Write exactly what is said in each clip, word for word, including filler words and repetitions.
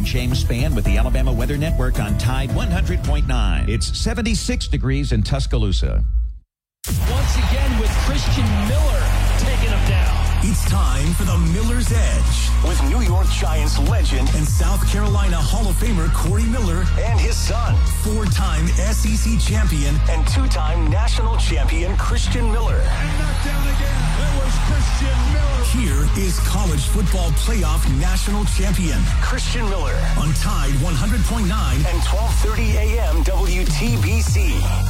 James Spann with the Alabama Weather Network on Tide one hundred point nine. It's seventy-six degrees in Tuscaloosa. Once again with Christian Miller taking him down. It's time for the Miller's Edge with New York Giants legend and South Carolina Hall of Famer Corey Miller and his son, four-time S E C champion and two-time national champion Christian Miller. And knocked down again. It was Christian Miller. Here is college football playoff national champion Christian Miller on Tide one hundred point nine and twelve thirty a.m. W T B C.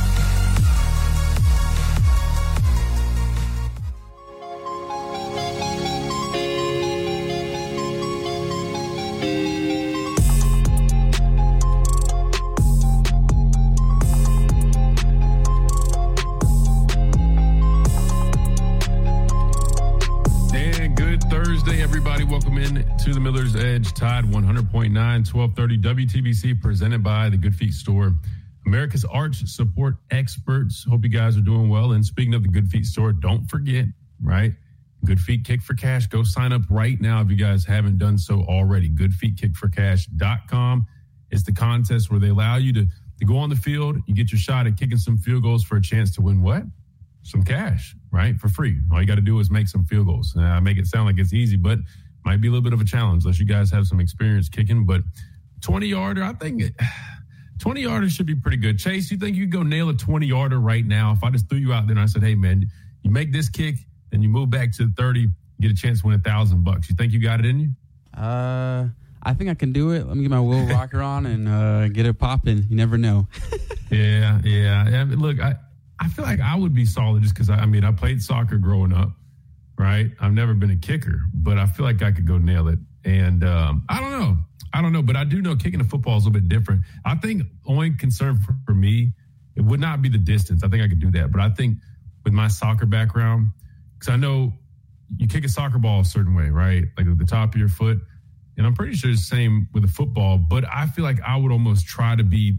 Welcome in to the Miller's Edge, Tide one hundred point nine, twelve thirty W T B C, presented by the Good Feet Store, America's arch support experts. Hope you guys are doing well. And speaking of the Good Feet Store, don't forget, right? Good Feet Kick for Cash. Go sign up right now if you guys haven't done so already. good feet kick for cash dot com is the contest where they allow you to, to go on the field. You get your shot at kicking some field goals for a chance to win what? Some cash, right? For free. All you got to do is make some field goals. Uh, I make it sound like it's easy, but might be a little bit of a challenge unless you guys have some experience kicking. But twenty-yarder, I think twenty-yarder should be pretty good. Chase, you think you could go nail a twenty-yarder right now? If I just threw you out there and I said, hey, man, you make this kick, then you move back to the thirty, get a chance to win a thousand bucks. You think you got it in you? Uh, I think I can do it. Let me get my Will Rocker on and uh, get it popping. You never know. yeah, yeah. I mean, look, I, I feel like I would be solid just because, I, I mean, I played soccer growing up. Right. I've never been a kicker, but I feel like I could go nail it. And um, I don't know. I don't know. But I do know kicking the football is a little bit different. I think only concern for, for me, it would not be the distance. I think I could do that. But I think with my soccer background, because I know you kick a soccer ball a certain way, right? Like at the top of your foot. And I'm pretty sure it's the same with the football. But I feel like I would almost try to be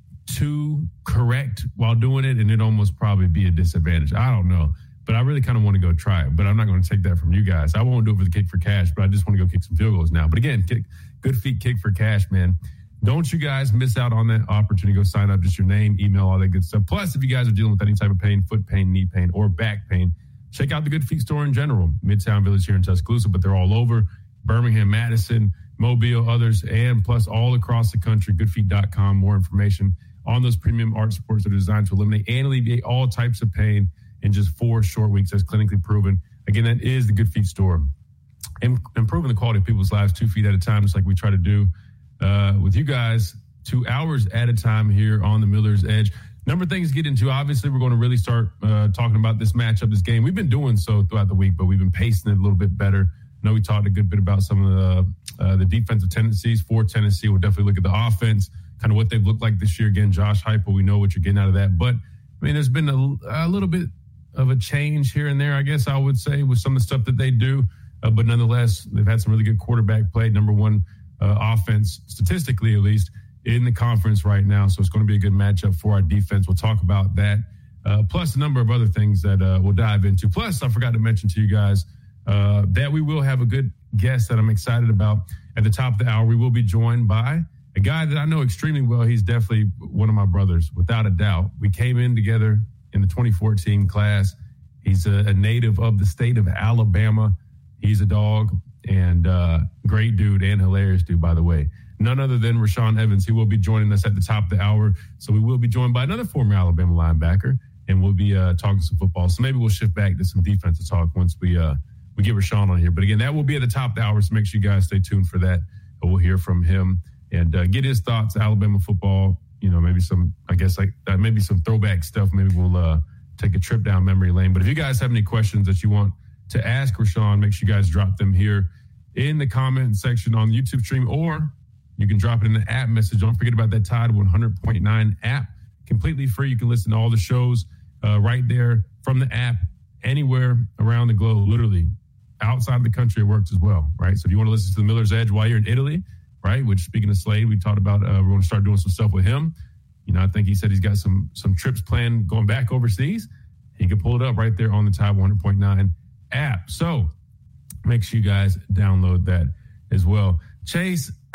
too correct while doing it. And it'd almost probably be a disadvantage. I don't know. But I really kind of want to go try it. But I'm not going to take that from you guys. I won't do it for the kick for cash, but I just want to go kick some field goals now. But again, kick, Good Feet Kick for Cash, man. Don't you guys miss out on that opportunity. Go sign up, just your name, email, all that good stuff. Plus, if you guys are dealing with any type of pain, foot pain, knee pain, or back pain, check out the Good Feet Store in general. Midtown Village here in Tuscaloosa, but they're all over. Birmingham, Madison, Mobile, others, and plus all across the country. good feet dot com. More information on those premium arch supports that are designed to eliminate and alleviate all types of pain in just four short weeks, as clinically proven. Again, that is the Good Feet Store. And improving the quality of people's lives two feet at a time, just like we try to do uh, with you guys, two hours at a time here on the Miller's Edge. Number of things to get into. Obviously, we're going to really start uh, talking about this matchup, this game. We've been doing so throughout the week, but we've been pacing it a little bit better. I know we talked a good bit about some of the, uh, the defensive tendencies for Tennessee. We'll definitely look at the offense, kind of what they've looked like this year. Again, Josh Heupel, we know what you're getting out of that. But, I mean, there's been a, a little bit of a change here and there, I guess I would say, with some of the stuff that they do. Uh, but nonetheless, they've had some really good quarterback play, number one uh, offense, statistically at least, in the conference right now. So it's going to be a good matchup for our defense. We'll talk about that, uh, plus a number of other things that uh, we'll dive into. Plus, I forgot to mention to you guys uh, that we will have a good guest that I'm excited about at the top of the hour. We will be joined by a guy that I know extremely well. He's definitely one of my brothers, without a doubt. We came in together in the twenty fourteen class. He's a, a native of the state of Alabama. He's a dog and uh, great dude and hilarious dude, by the way. None other than Rashaan Evans. He will be joining us at the top of the hour. So we will be joined by another former Alabama linebacker, and we'll be uh, talking some football. So maybe we'll shift back to some defensive talk once we uh, we get Rashaan on here. But again, that will be at the top of the hour, so make sure you guys stay tuned for that. We'll hear from him and uh, get his thoughts, Alabama football. You know, maybe some, I guess, like uh, maybe some throwback stuff. Maybe we'll uh, take a trip down memory lane. But if you guys have any questions that you want to ask Rashaan, make sure you guys drop them here in the comment section on the YouTube stream, or you can drop it in the app message. Don't forget about that Tide one hundred point nine app. Completely free. You can listen to all the shows uh, right there from the app anywhere around the globe, literally. Outside the country, it works as well, right? So if you want to listen to the Miller's Edge while you're in Italy, right, which, speaking of Slade, we talked about uh, we're going to start doing some stuff with him. You know, I think he said he's got some some trips planned going back overseas. He can pull it up right there on the Tide one hundred point nine app. So make sure you guys download that as well. Chase,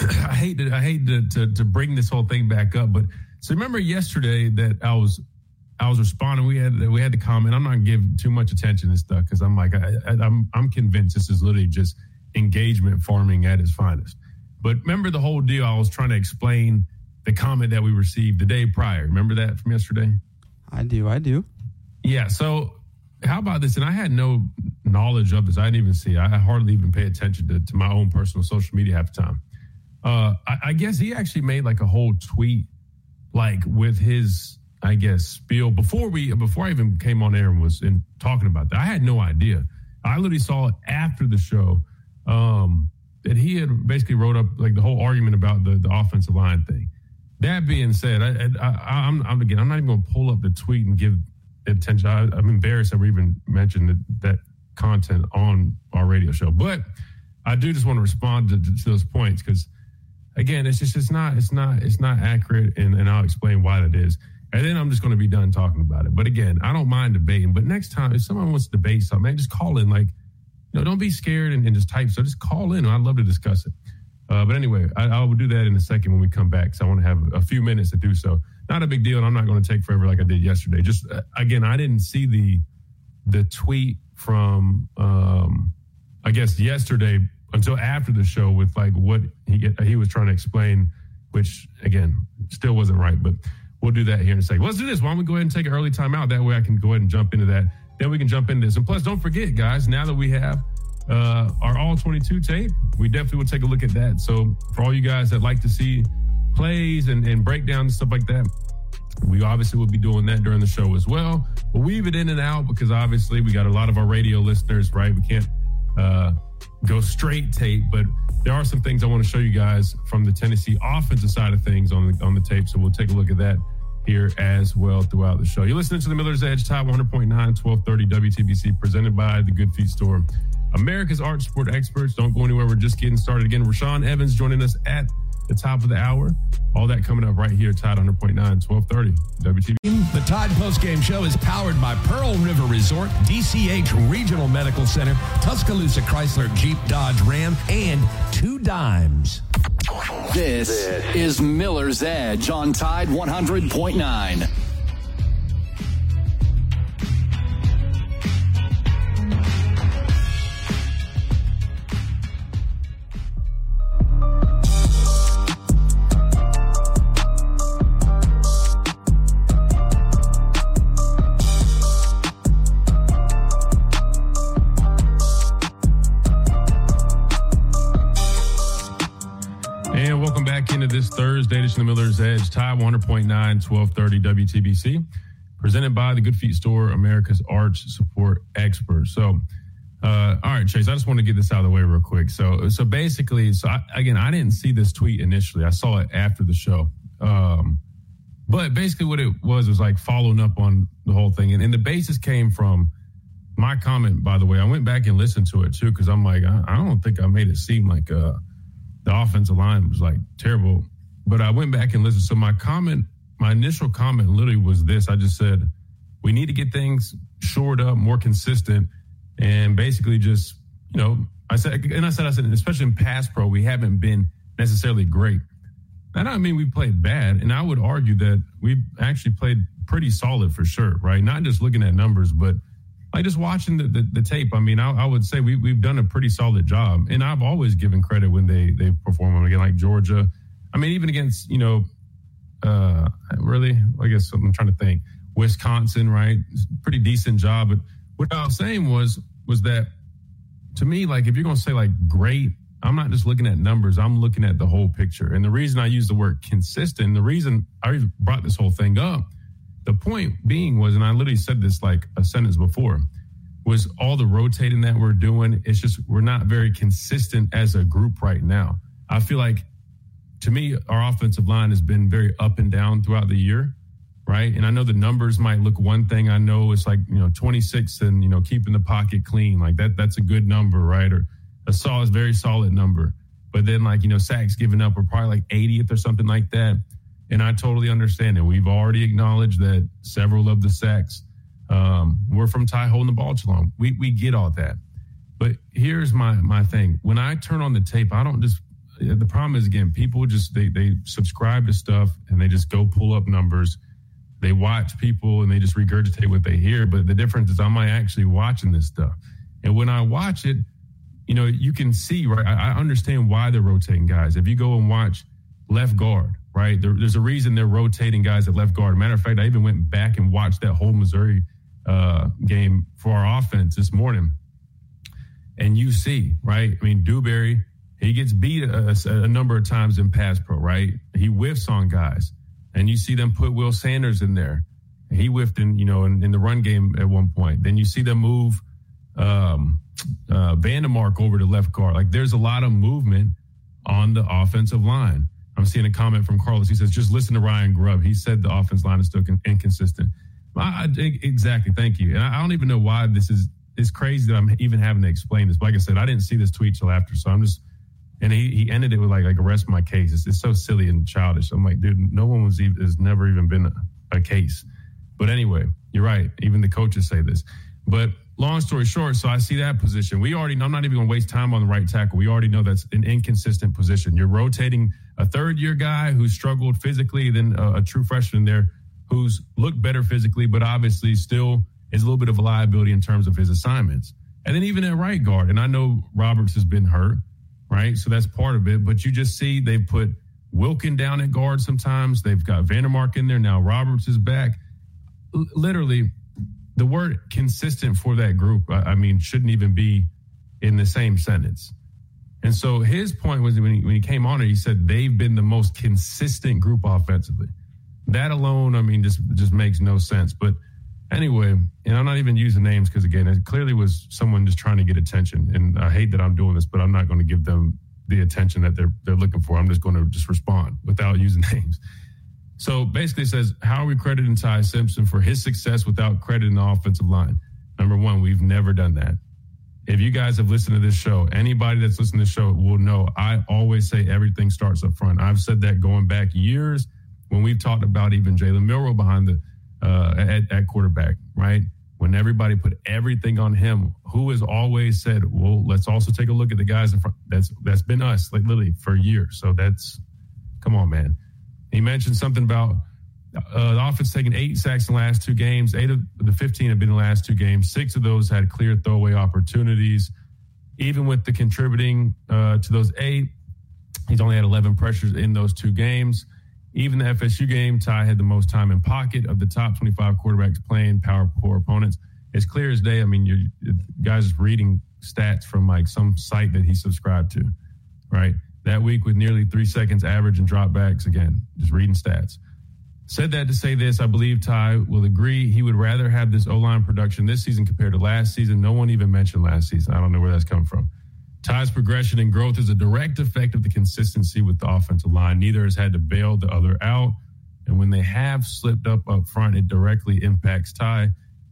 I hate to, I hate to, to to bring this whole thing back up, but so remember yesterday that I was I was responding. We had we had to comment. I'm not giving too much attention to this stuff because I'm like I, I, I'm I'm convinced this is literally just engagement farming at its finest. But remember the whole deal. I was trying to explain the comment that we received the day prior. Remember that from yesterday? I do. I do. Yeah. So how about this? And I had no knowledge of this. I didn't even see. I hardly even pay attention to, to my own personal social media half the time. Uh, I, I guess he actually made like a whole tweet, like with his, I guess, spiel before we before I even came on air and was in talking about that. I had no idea. I literally saw it after the show. Um, that he had basically wrote up like the whole argument about the, the offensive line thing. That being said, I, I, I'm, I'm again, I'm not even going to pull up the tweet and give attention. I, I'm embarrassed that we even mentioned that, that content on our radio show. But I do just want to respond to, to those points because, again, it's just it's not it's not it's not accurate, and, and I'll explain why that is. And then I'm just going to be done talking about it. But again, I don't mind debating. But next time, if someone wants to debate something, man, just call in. Like, no, don't be scared and, and just type. So just call in. I'd love to discuss it. Uh, but anyway, I, I will do that in a second when we come back. So I want to have a few minutes to do so. Not a big deal, and I'm not going to take forever like I did yesterday. Just uh, again, I didn't see the the tweet from um, I guess yesterday until after the show with like what he he was trying to explain, which again still wasn't right. But we'll do that here in a second. Let's do this. Why don't we go ahead and take an early timeout? That way I can go ahead and jump into that. Then we can jump into this. And plus, don't forget, guys, now that we have uh, our all twenty-two tape, we definitely will take a look at that. So for all you guys that like to see plays and, and breakdowns and stuff like that, we obviously will be doing that during the show as well. We'll weave it in and out because obviously we got a lot of our radio listeners, right? We can't uh, go straight tape, but there are some things I want to show you guys from the Tennessee offensive side of things on the, on the tape. So we'll take a look at that here as well throughout the show. You're listening to the Miller's Edge, Tide one hundred point nine, twelve thirty W T B C, presented by the Good Feet Store, America's Arch Sport experts. Don't go anywhere. We're just getting started. Again, Rashawn Evans joining us at the top of the hour. All that coming up right here, Tide one hundred point nine, twelve thirty W T B C. The Tide postgame show is powered by Pearl River Resort, D C H Regional Medical Center, Tuscaloosa Chrysler Jeep Dodge Ram, and Two Dimes. This, this is Miller's Edge on Tide one hundred point nine. Into this Thursday edition of Miller's Edge, Tide one hundred point nine, twelve thirty W T B C, presented by the Good Feet Store, America's Arch Support expert. So, uh, all right, Chase, I just want to get this out of the way real quick. So, so basically, so I, again, I didn't see this tweet initially. I saw it after the show. Um, but basically what it was was like following up on the whole thing. And, and the basis came from my comment, by the way. I went back and listened to it, too, because I'm like, I, I don't think I made it seem like uh, the offensive line was like terrible, but I went back and listened. So my comment, my initial comment literally was this. I just said, we need to get things shored up, more consistent, and basically just, you know, I said, and I said, I said, especially in pass pro, we haven't been necessarily great. That doesn't mean we played bad. And I would argue that we actually played pretty solid for sure, right? Not just looking at numbers, but like just watching the, the, the tape. I mean, I, I would say we, we've done a pretty solid job. And I've always given credit when they, they perform again, like Georgia. I mean, even against, you know, uh, really, I guess I'm trying to think, Wisconsin, right? Pretty decent job. But what I was saying was, was that to me, like, if you're going to say like great, I'm not just looking at numbers. I'm looking at the whole picture. And the reason I use the word consistent, the reason I brought this whole thing up, the point being was, and I literally said this like a sentence before, was all the rotating that we're doing. It's just, we're not very consistent as a group right now. I feel like, to me, our offensive line has been very up and down throughout the year, right? And I know the numbers might look one thing. I know it's like, you know, twenty-six and, you know, keeping the pocket clean. Like that, that's a good number, right? Or a solid, very solid number. But then like, you know, sacks given up are probably like eightieth or something like that. And I totally understand it. We've already acknowledged that several of the sacks um, were from Ty holding the ball too long. We we get all that. But here's my my thing. When I turn on the tape, I don't just the problem is, again, people just, they, they subscribe to stuff and they just go pull up numbers. They watch people and they just regurgitate what they hear. But the difference is I'm actually watching this stuff. And when I watch it, you know, you can see, right, I, I understand why they're rotating guys. If you go and watch left guard, right, there, there's a reason they're rotating guys at left guard. Matter of fact, I even went back and watched that whole Missouri uh, game for our offense this morning. And you see, right, I mean, Dewberry, he gets beat a, a, a number of times in pass pro, right? He whiffs on guys. And you see them put Will Sanders in there. He whiffed in, you know, in, in the run game at one point. Then you see them move um, uh, Vandermark over to left guard. Like, there's a lot of movement on the offensive line. I'm seeing a comment from Carlos. He says, just listen to Ryan Grubb. He said the offense line is still con- inconsistent. I, I, exactly. Thank you. And I, I don't even know why this is, it's crazy that I'm even having to explain this. But like I said, I didn't see this tweet till after. So I'm just, and he, he ended it with like, like arrest my case. It's, it's so silly and childish. I'm like, dude, no one was even, has never even been a, a case. But anyway, you're right. Even the coaches say this. But long story short, so I see that position. We already know, I'm not even going to waste time on the right tackle. We already know that's an inconsistent position. You're rotating a third-year guy who's struggled physically, then a, a true freshman there who's looked better physically, but obviously still is a little bit of a liability in terms of his assignments. And then even at right guard, and I know Roberts has been hurt, right? So that's part of it. But you just see they've put Wilkin down at guard sometimes. They've got Vandermark in there. Now Roberts is back. L- literally, the word consistent for that group, I, I mean, shouldn't even be in the same sentence. And so his point was when he, when he came on it, he said they've been the most consistent group offensively. That alone, I mean, just just makes no sense. But anyway, and I'm not even using names because, again, it clearly was someone just trying to get attention. And I hate that I'm doing this, but I'm not going to give them the attention that they're they're looking for. I'm just going to just respond without using names. So basically it says, how are we crediting Ty Simpson for his success without crediting the offensive line? Number one, we've never done that. If you guys have listened to this show, anybody that's listened to the show will know I always say everything starts up front. I've said that going back years when we've talked about even Jalen Milroe behind the uh, at, at quarterback, right? When everybody put everything on him, who has always said, well, let's also take a look at the guys in front. That's that's been us, like literally for years. So that's, come on, man. He mentioned something about uh, the offense taking eight sacks in the last two games. Eight of the fifteen have been in the last two games. Six of those had clear throwaway opportunities. Even with the contributing uh, to those eight, he's only had eleven pressures in those two games. Even the F S U game, Ty had the most time in pocket of the top twenty-five quarterbacks playing power poor opponents. It's clear as day. I mean, you're, guys are reading stats from like some site that he subscribed to, right? That week with nearly three seconds average and dropbacks, again, just reading stats. Said that to say this, I believe Ty will agree he would rather have this O-line production this season compared to last season. No one even mentioned last season. I don't know where that's coming from. Ty's progression and growth is a direct effect of the consistency with the offensive line. Neither has had to bail the other out. And when they have slipped up up front, it directly impacts Ty.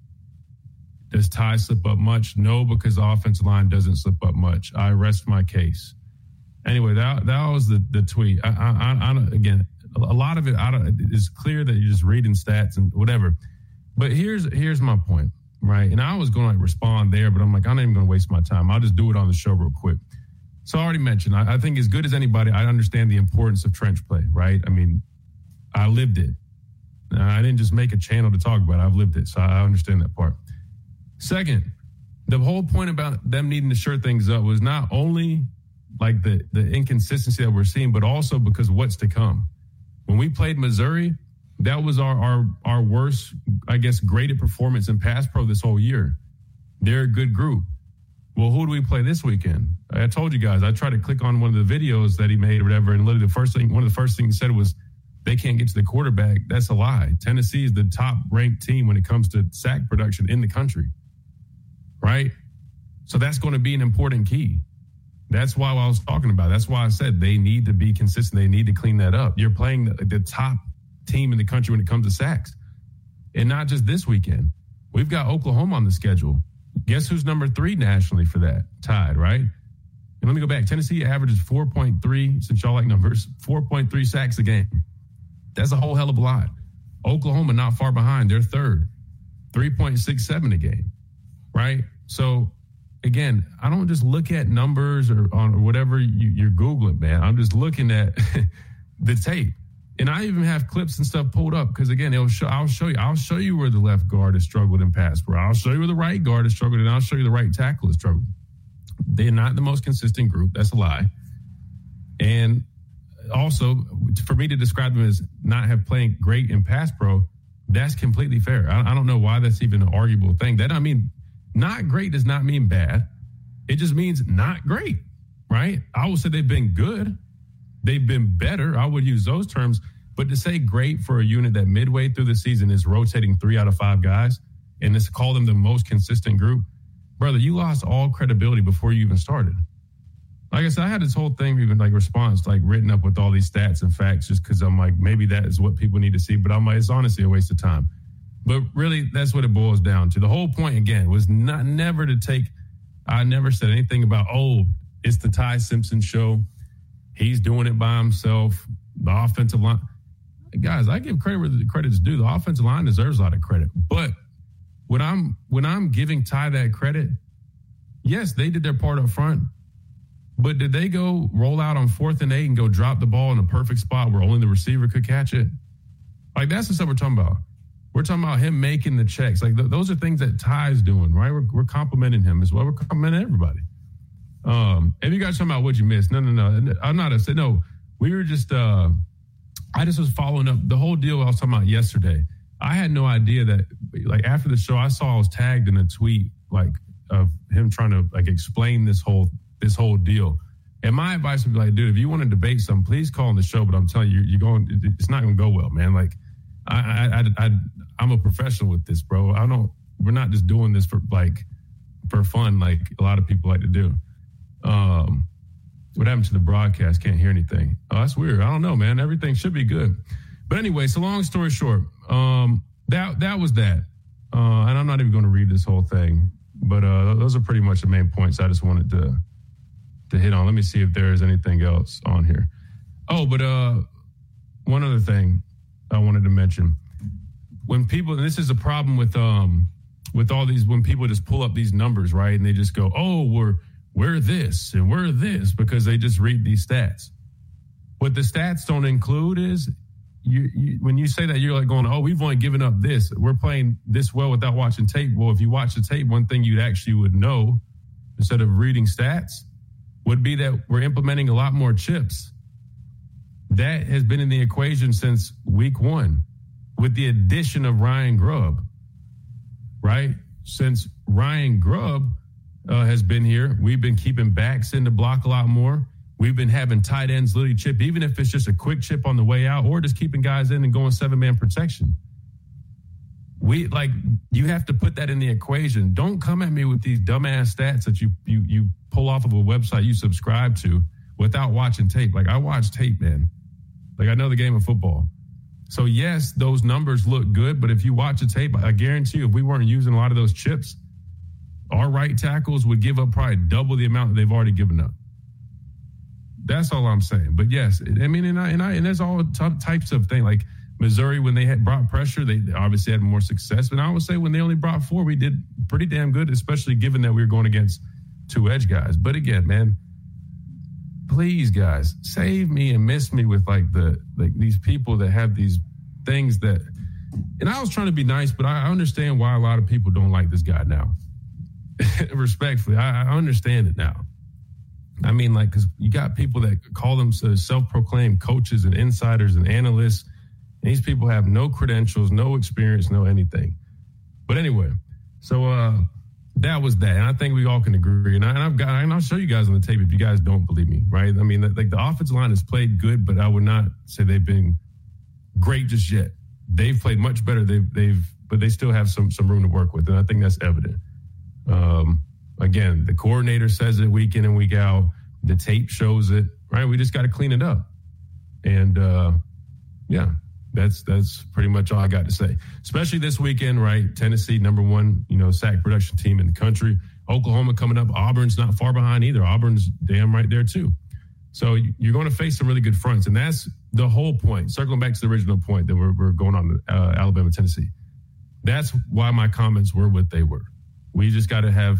Does Ty slip up much? No, because the offensive line doesn't slip up much. I rest my case. Anyway, that that was the, the tweet. I, I, I, again, a lot of it I don't, it's clear that you're just reading stats and whatever. But here's here's my point, right? And I was going to like respond there, but I'm like, I'm not even going to waste my time. I'll just do it on the show real quick. So I already mentioned, I, I think as good as anybody, I understand the importance of trench play, right? I mean, I lived it. I didn't just make a channel to talk about it. I've lived it, so I understand that part. Second, the whole point about them needing to shore things up was not only like the, the inconsistency that we're seeing, but also because what's to come. When we played Missouri, that was our, our, our worst, I guess, graded performance in pass pro this whole year. They're a good group. Well, who do we play this weekend? I told you guys, I tried to click on one of the videos that he made or whatever, and literally the first thing, one of the first things he said was, they can't get to the quarterback. That's a lie. Tennessee is the top ranked team when it comes to sack production in the country. Right? So that's going to be an important key. That's why I was talking about. That's why I said they need to be consistent. They need to clean that up. You're playing the, the top team in the country when it comes to sacks. And not just this weekend. We've got Oklahoma on the schedule. Guess who's number three nationally for that? Tied, right? And let me go back. Tennessee averages four point three, since y'all like numbers, four point three sacks a game. That's a whole hell of a lot. Oklahoma not far behind. They're third. three point six seven a game, right? So again, I don't just look at numbers or on or whatever you, you're Googling, man. I'm just looking at the tape. And I even have clips and stuff pulled up because, again, it'll show, I'll show you. I'll show you where the left guard has struggled in pass pro. I'll show you where the right guard has struggled, and I'll show you the right tackle has struggled. They're not the most consistent group. That's a lie. And also, for me to describe them as not have playing great in pass pro, that's completely fair. I, I don't know why that's even an arguable thing. That I mean, not great does not mean bad. It just means not great, right? I would say they've been good. They've been better. I would use those terms. But to say great for a unit that midway through the season is rotating three out of five guys and to call them the most consistent group, brother, you lost all credibility before you even started. Like I said, I had this whole thing, even like response, like written up with all these stats and facts just because I'm like, maybe that is what people need to see. But I'm like, it's honestly a waste of time. But really, that's what it boils down to. The whole point, again, was not never to take, I never said anything about, oh, it's the Ty Simpson show. He's doing it by himself. The offensive line. Guys, I give credit where the credit's due. The offensive line deserves a lot of credit. But when I'm when I'm giving Ty that credit, yes, they did their part up front. But did they go roll out on fourth and eight and go drop the ball in a perfect spot where only the receiver could catch it? Like, that's the stuff we're talking about. We're talking about him making the checks. Like, th- those are things that Ty's doing, right? We're, we're complimenting him as well. We're complimenting everybody. Um, if you guys talking about what you missed, no, no, no. I'm not upset. No, we were just, uh, I just was following up the whole deal I was talking about yesterday. I had no idea that, like, after the show, I saw I was tagged in a tweet, like, of him trying to, like, explain this whole this whole deal. And my advice would be like, dude, if you want to debate something, please call on the show. But I'm telling you, you're going, it's not going to go well, man. Like, I, I, I, I, I'm a professional with this, bro. I don't, we're not just doing this for, like, for fun, like a lot of people like to do. Um, what happened to the broadcast? Can't hear anything. Oh, that's weird. I don't know, man. Everything should be good. But anyway, so long story short, um, that, that was that. Uh, and I'm not even going to read this whole thing, but, uh, those are pretty much the main points I just wanted to, to hit on. Let me see if there is anything else on here. Oh, but uh, one other thing I wanted to mention. When people, and this is a problem with um with all these, when people just pull up these numbers, right? And they just go, oh, we're we're this and we're this because they just read these stats. What the stats don't include is you, you when you say that, you're like going, oh, we've only given up this. We're playing this well without watching tape. Well, if you watch the tape, one thing you actually would know instead of reading stats would be that we're implementing a lot more chips. That has been in the equation since week one with the addition of Ryan Grubb, right? Since Ryan Grubb uh, has been here, we've been keeping backs in the block a lot more. We've been having tight ends literally chip, even if it's just a quick chip on the way out or just keeping guys in and going seven-man protection. We like you have to put that in the equation. Don't come at me with these dumbass stats that you you you pull off of a website you subscribe to without watching tape. Like, I watch tape, man. Like, I know the game of football. So yes, those numbers look good, but if you watch the tape, I guarantee you, if we weren't using a lot of those chips, our right tackles would give up probably double the amount that they've already given up. That's all I'm saying. But yes, I mean, and I and I and there's all t- types of things like. Missouri, when they had brought pressure, they obviously had more success. But I would say when they only brought four, we did pretty damn good, especially given that we were going against two edge guys. But again, man, please, guys, save me and miss me with like the like these people that have these things that. And I was trying to be nice, but I understand why a lot of people don't like this guy now. Respectfully, I, I understand it now. I mean, like, because you got people that call themselves self-proclaimed coaches and insiders and analysts. These people have no credentials, no experience, no anything. But anyway, so uh, that was that. And I think we all can agree. And, I, and I've got, and I'll show you guys on the tape if you guys don't believe me, right? I mean, like the offensive line has played good, but I would not say they've been great just yet. They've played much better. They've, they've, but they still have some some room to work with, and I think that's evident. Um, again, the coordinator says it week in and week out. The tape shows it, right? We just got to clean it up, and uh, yeah. That's that's pretty much all I got to say. Especially this weekend, right? Tennessee, number one, you know, sack production team in the country. Oklahoma coming up. Auburn's not far behind either. Auburn's damn right there too. So you're going to face some really good fronts, and that's the whole point. Circling back to the original point that we're, we're going on uh, Alabama, Tennessee. That's why my comments were what they were. We just got to have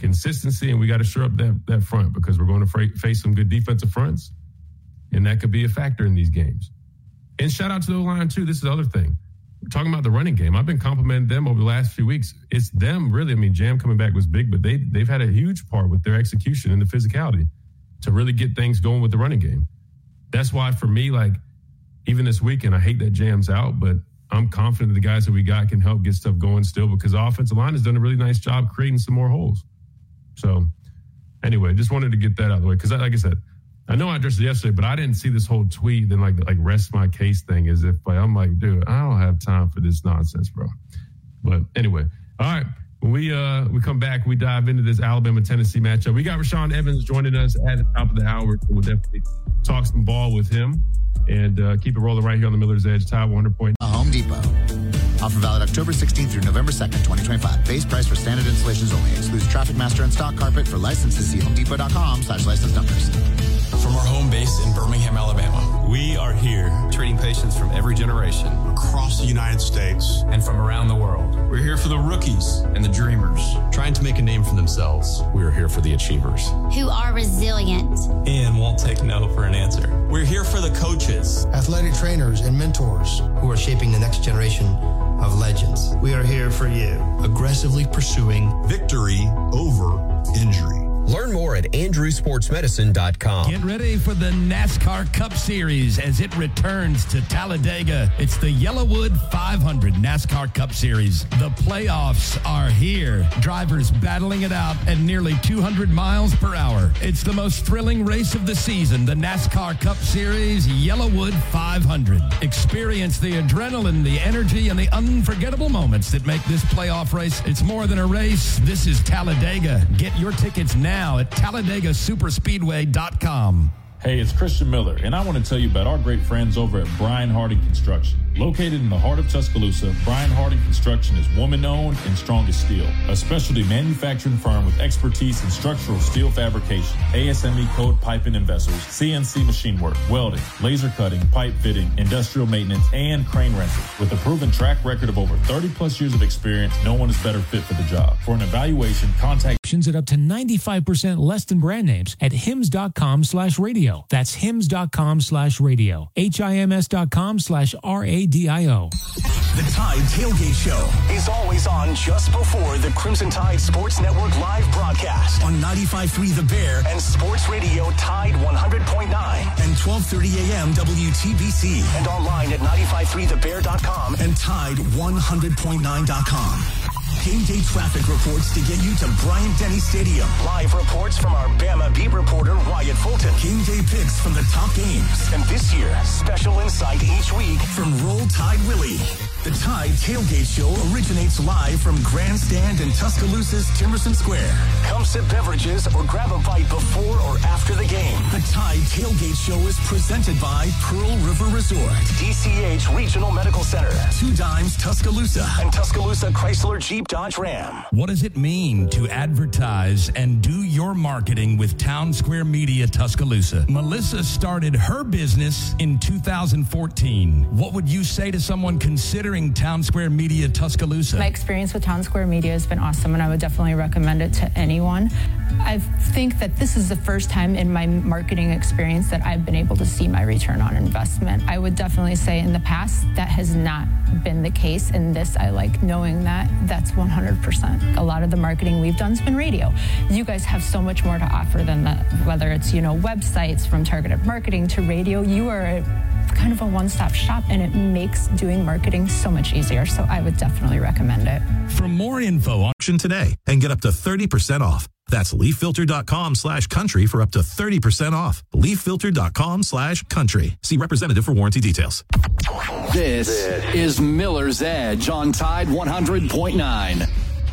consistency, and we got to shore up that, that front because we're going to fra- face some good defensive fronts, and that could be a factor in these games. And shout out to the line, too. This is the other thing. We're talking about the running game. I've been complimenting them over the last few weeks. It's them, really. I mean, Jam coming back was big, but they, they've had a huge part with their execution and the physicality to really get things going with the running game. That's why, for me, like, even this weekend, I hate that Jam's out, but I'm confident the guys that we got can help get stuff going still because the offensive line has done a really nice job creating some more holes. So, anyway, just wanted to get that out of the way because, like I said, I know I addressed it yesterday, but I didn't see this whole tweet and like like rest my case thing as if like, I'm like, dude, I don't have time for this nonsense, bro. But anyway, all right, when we uh we come back, we dive into this Alabama Tennessee matchup. We got Rashaan Evans joining us at the top of the hour, so we'll definitely talk some ball with him and uh, keep it rolling right here on the Miller's Edge. Tide one hundred point nine. Home Depot. Offer valid October sixteenth through November second, twenty twenty-five. Base price for standard installations only. Excludes Traffic Master and stock carpet. For licenses, see homedepot.com slash license numbers. From our home base in Birmingham, Alabama, we are here treating patients from every generation across the United States and from around the world. We're here for the rookies and the dreamers trying to make a name for themselves. We are here for the achievers who are resilient and won't take no for an answer. We're here for the coaches, athletic trainers, and mentors who are shaping the next generation of legends. We are here for you, aggressively pursuing victory over injury. Learn more at andrew sports medicine dot com. Get ready for the NASCAR Cup Series as it returns to Talladega. It's the Yellowwood five hundred NASCAR Cup Series. The playoffs are here. Drivers battling it out at nearly two hundred miles per hour. It's the most thrilling race of the season, the NASCAR Cup Series Yellowwood five hundred. Experience the adrenaline, the energy, and the unforgettable moments that make this playoff race. It's more than a race. This is Talladega. Get your tickets now. Now at Talladega Super Speedway dot com. Hey, it's Christian Miller, and I want to tell you about our great friends over at Brian Harding Construction. Located in the heart of Tuscaloosa, Brian Harding Construction is woman-owned and strong as steel, a specialty manufacturing firm with expertise in structural steel fabrication, A S M E code piping and vessels, C N C machine work, welding, laser cutting, pipe fitting, industrial maintenance, and crane rentals. With a proven track record of over thirty plus years of experience, no one is better fit for the job. For an evaluation, contact at up to ninety-five percent less than brand names at hims.com slash radio. That's hims.com slash radio. H-I-M-S dot com slash R-A-D-I-O. The Tide Tailgate Show is always on just before the Crimson Tide Sports Network live broadcast on ninety-five point three The Bear and Sports Radio Tide one hundred point nine and twelve thirty a.m. W T B C and online at ninety-five point three the bear dot com and Tide one hundred point nine dot com. Game day traffic reports to get you to Bryant-Denny Stadium. Live reports from our Bama beat reporter, Wyatt Fulton. Game day picks from the top games. And this year, special insight each week from Roll Tide Willie. The Tide Tailgate Show originates live from Grandstand in Tuscaloosa's Timerson Square. Come sip beverages or grab a bite before or after the game. The Tide Tailgate Show is presented by Pearl River Resort, D C H Regional Medical Center, Two Dimes Tuscaloosa, and Tuscaloosa Chrysler Jeep Dodge Ram. What does it mean to advertise and do your marketing with Town Square Media Tuscaloosa? Melissa started her business in two thousand fourteen. What would you say to someone considering Town Square Media Tuscaloosa? My experience with Town Square Media has been awesome, and I would definitely recommend it to anyone. I think that this is the first time in my marketing experience that I've been able to see my return on investment. I would definitely say in the past that has not been the case. In this, I like knowing that that's one hundred percent. A lot of the marketing we've done has been radio. You guys have so much more to offer than that, whether it's, you know, websites, from targeted marketing to radio. You are a, kind of a one-stop shop, and it makes doing marketing so much easier. So I would definitely recommend it. For more info on today and get up to thirty percent off. That's leaffilter.com slash country for up to thirty percent off. leaffilter.com slash country. See representative for warranty details. This, this is Miller's Edge on Tide one hundred point nine.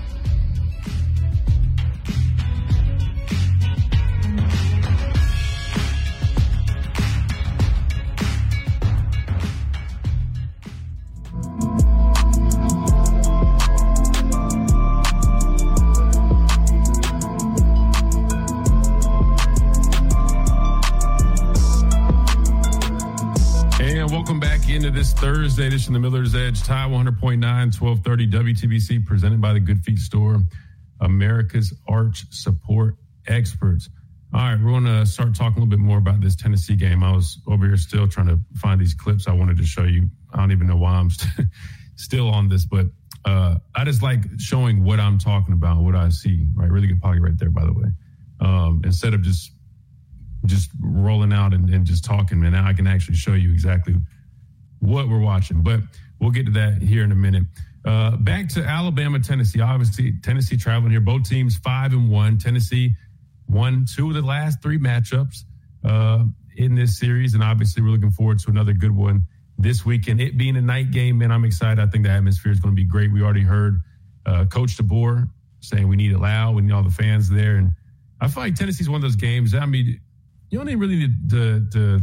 Welcome back into this Thursday edition of the Miller's Edge, Tide one hundred point nine, twelve thirty W T B C, presented by the Good Feet Store. America's arch support experts. All right, we're going to start talking a little bit more about this Tennessee game. I was over here still trying to find these clips I wanted to show you. I don't even know why I'm st- still on this, but uh, I just like showing what I'm talking about, what I see. Right, really good pocket right there, by the way. Um, instead of just just rolling out and, and just talking, man, now I can actually show you exactly what we're watching. But we'll get to that here in a minute. Uh, back to Alabama, Tennessee. Obviously, Tennessee traveling here. Both teams five and one. Tennessee won two of the last three matchups uh, in this series, and obviously we're looking forward to another good one this weekend. It being a night game, man, I'm excited. I think the atmosphere is going to be great. We already heard uh, Coach DeBoer saying we need it loud. We need all the fans there, and I feel like Tennessee's one of those games. I mean, you don't even really need to, to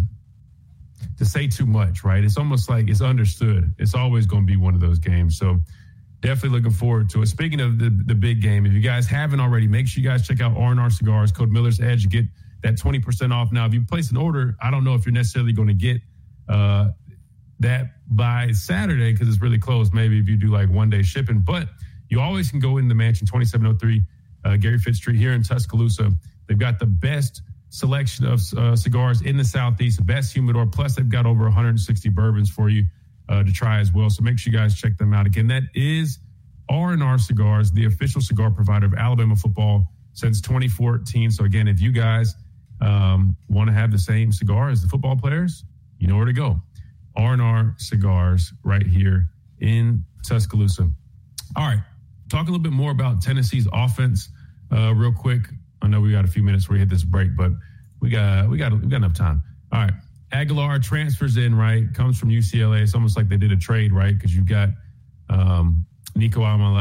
to say too much, right? It's almost like it's understood. It's always going to be one of those games. So definitely looking forward to it. Speaking of the, the big game, if you guys haven't already, make sure you guys check out R and R Cigars, code Miller's Edge. You get that twenty percent off. Now, if you place an order, I don't know if you're necessarily going to get uh, that by Saturday because it's really close. Maybe if you do like one day shipping, but you always can go in the mansion, twenty-seven oh three uh, Gary Fitz Street here in Tuscaloosa. They've got the best selection of uh, cigars in the Southeast, the best humidor. Plus, they've got over one hundred sixty bourbons for you uh, to try as well. So make sure you guys check them out. Again, that is R and R Cigars, the official cigar provider of Alabama football since twenty fourteen. So again, if you guys um, want to have the same cigar as the football players, you know where to go. R and R Cigars right here in Tuscaloosa. All right, talk a little bit more about Tennessee's offense uh, real quick. I know we got a few minutes where we hit this break, but we got we got we got enough time. All right, Aguilar transfers in, right? Comes from U C L A. It's almost like they did a trade, right? Because you've got um, Nico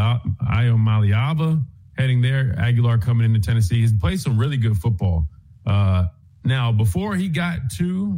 Iamaleava heading there. Aguilar coming into Tennessee. He's played some really good football. Uh, now, before he got to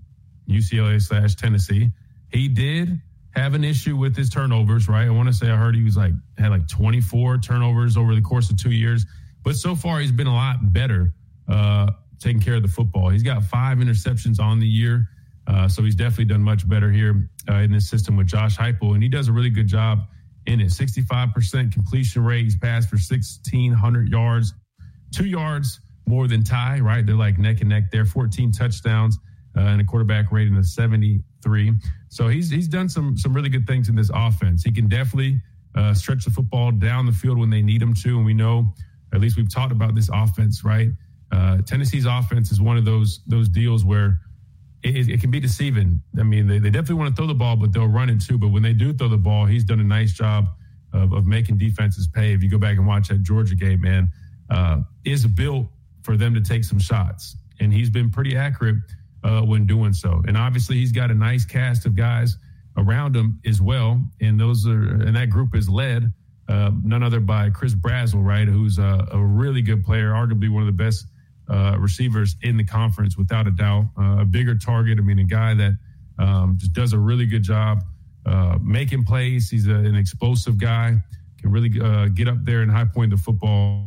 U C L A slash Tennessee, he did have an issue with his turnovers, right? I want to say I heard he was like had like twenty-four turnovers over the course of two years. But so far, he's been a lot better uh, taking care of the football. He's got five interceptions on the year, uh, so he's definitely done much better here uh, in this system with Josh Heupel, and he does a really good job in it. sixty-five percent completion rate. He's passed for sixteen hundred yards, two yards more than Ty, right? They're like neck and neck there. fourteen touchdowns uh, and a quarterback rating of seventy-three. So he's he's done some some really good things in this offense. He can definitely uh, stretch the football down the field when they need him to, and we know. At least we've talked about this offense, right? Uh, Tennessee's offense is one of those those deals where it, it can be deceiving. I mean, they, they definitely want to throw the ball, but they'll run it too. But when they do throw the ball, he's done a nice job of, of making defenses pay. If you go back and watch that Georgia game, man, uh, is built for them to take some shots. And he's been pretty accurate uh, when doing so. And obviously he's got a nice cast of guys around him as well. And those are and that group is led Uh, none other by Chris Brazzell, right, who's a, a really good player, arguably one of the best uh, receivers in the conference, without a doubt. Uh, a bigger target. I mean, a guy that um, just does a really good job uh, making plays. He's a, an explosive guy, can really uh, get up there and high point the football.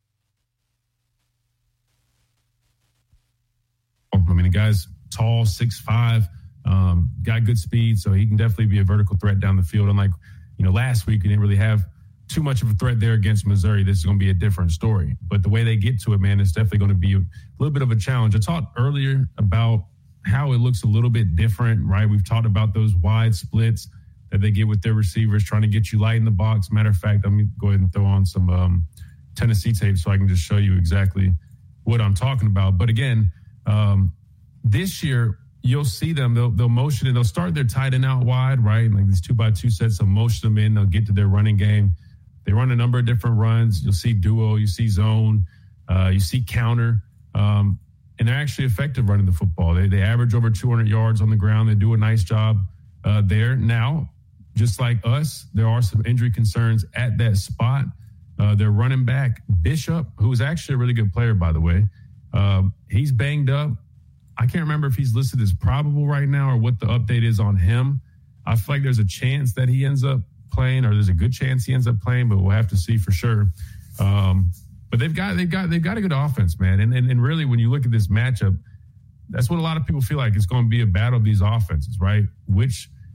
I mean, the guy's tall, six five, um, got good speed, so he can definitely be a vertical threat down the field. Unlike, you know, last week, we didn't really have too much of a threat there against Missouri. This is going to be a different story. But the way they get to it, man, it's definitely going to be a little bit of a challenge. I talked earlier about how it looks a little bit different, right? We've talked about those wide splits that they get with their receivers, trying to get you light in the box. Matter of fact, let me go ahead and throw on some um, Tennessee tape so I can just show you exactly what I'm talking about. But again, um, this year, you'll see them, they'll, they'll motion and they'll start their tight end out wide, right? Like these two by two sets, they'll motion them in, they'll get to their running game. They run a number of different runs. You'll see duo, you see zone, uh, you see counter, um, and they're actually effective running the football. They they average over two hundred yards on the ground. They do a nice job uh, there. Now, just like us, there are some injury concerns at that spot. Uh, their running back, Bishop, who is actually a really good player, by the way, um, he's banged up. I can't remember if he's listed as probable right now or what the update is on him. I feel like there's a chance that he ends up playing, or there's a good chance he ends up playing, but we'll have to see for sure. Um, but they've got they've got they've got a good offense, man. And, and and really, when you look at this matchup, that's what a lot of people feel like. It's going to be a battle of these offenses, right? Which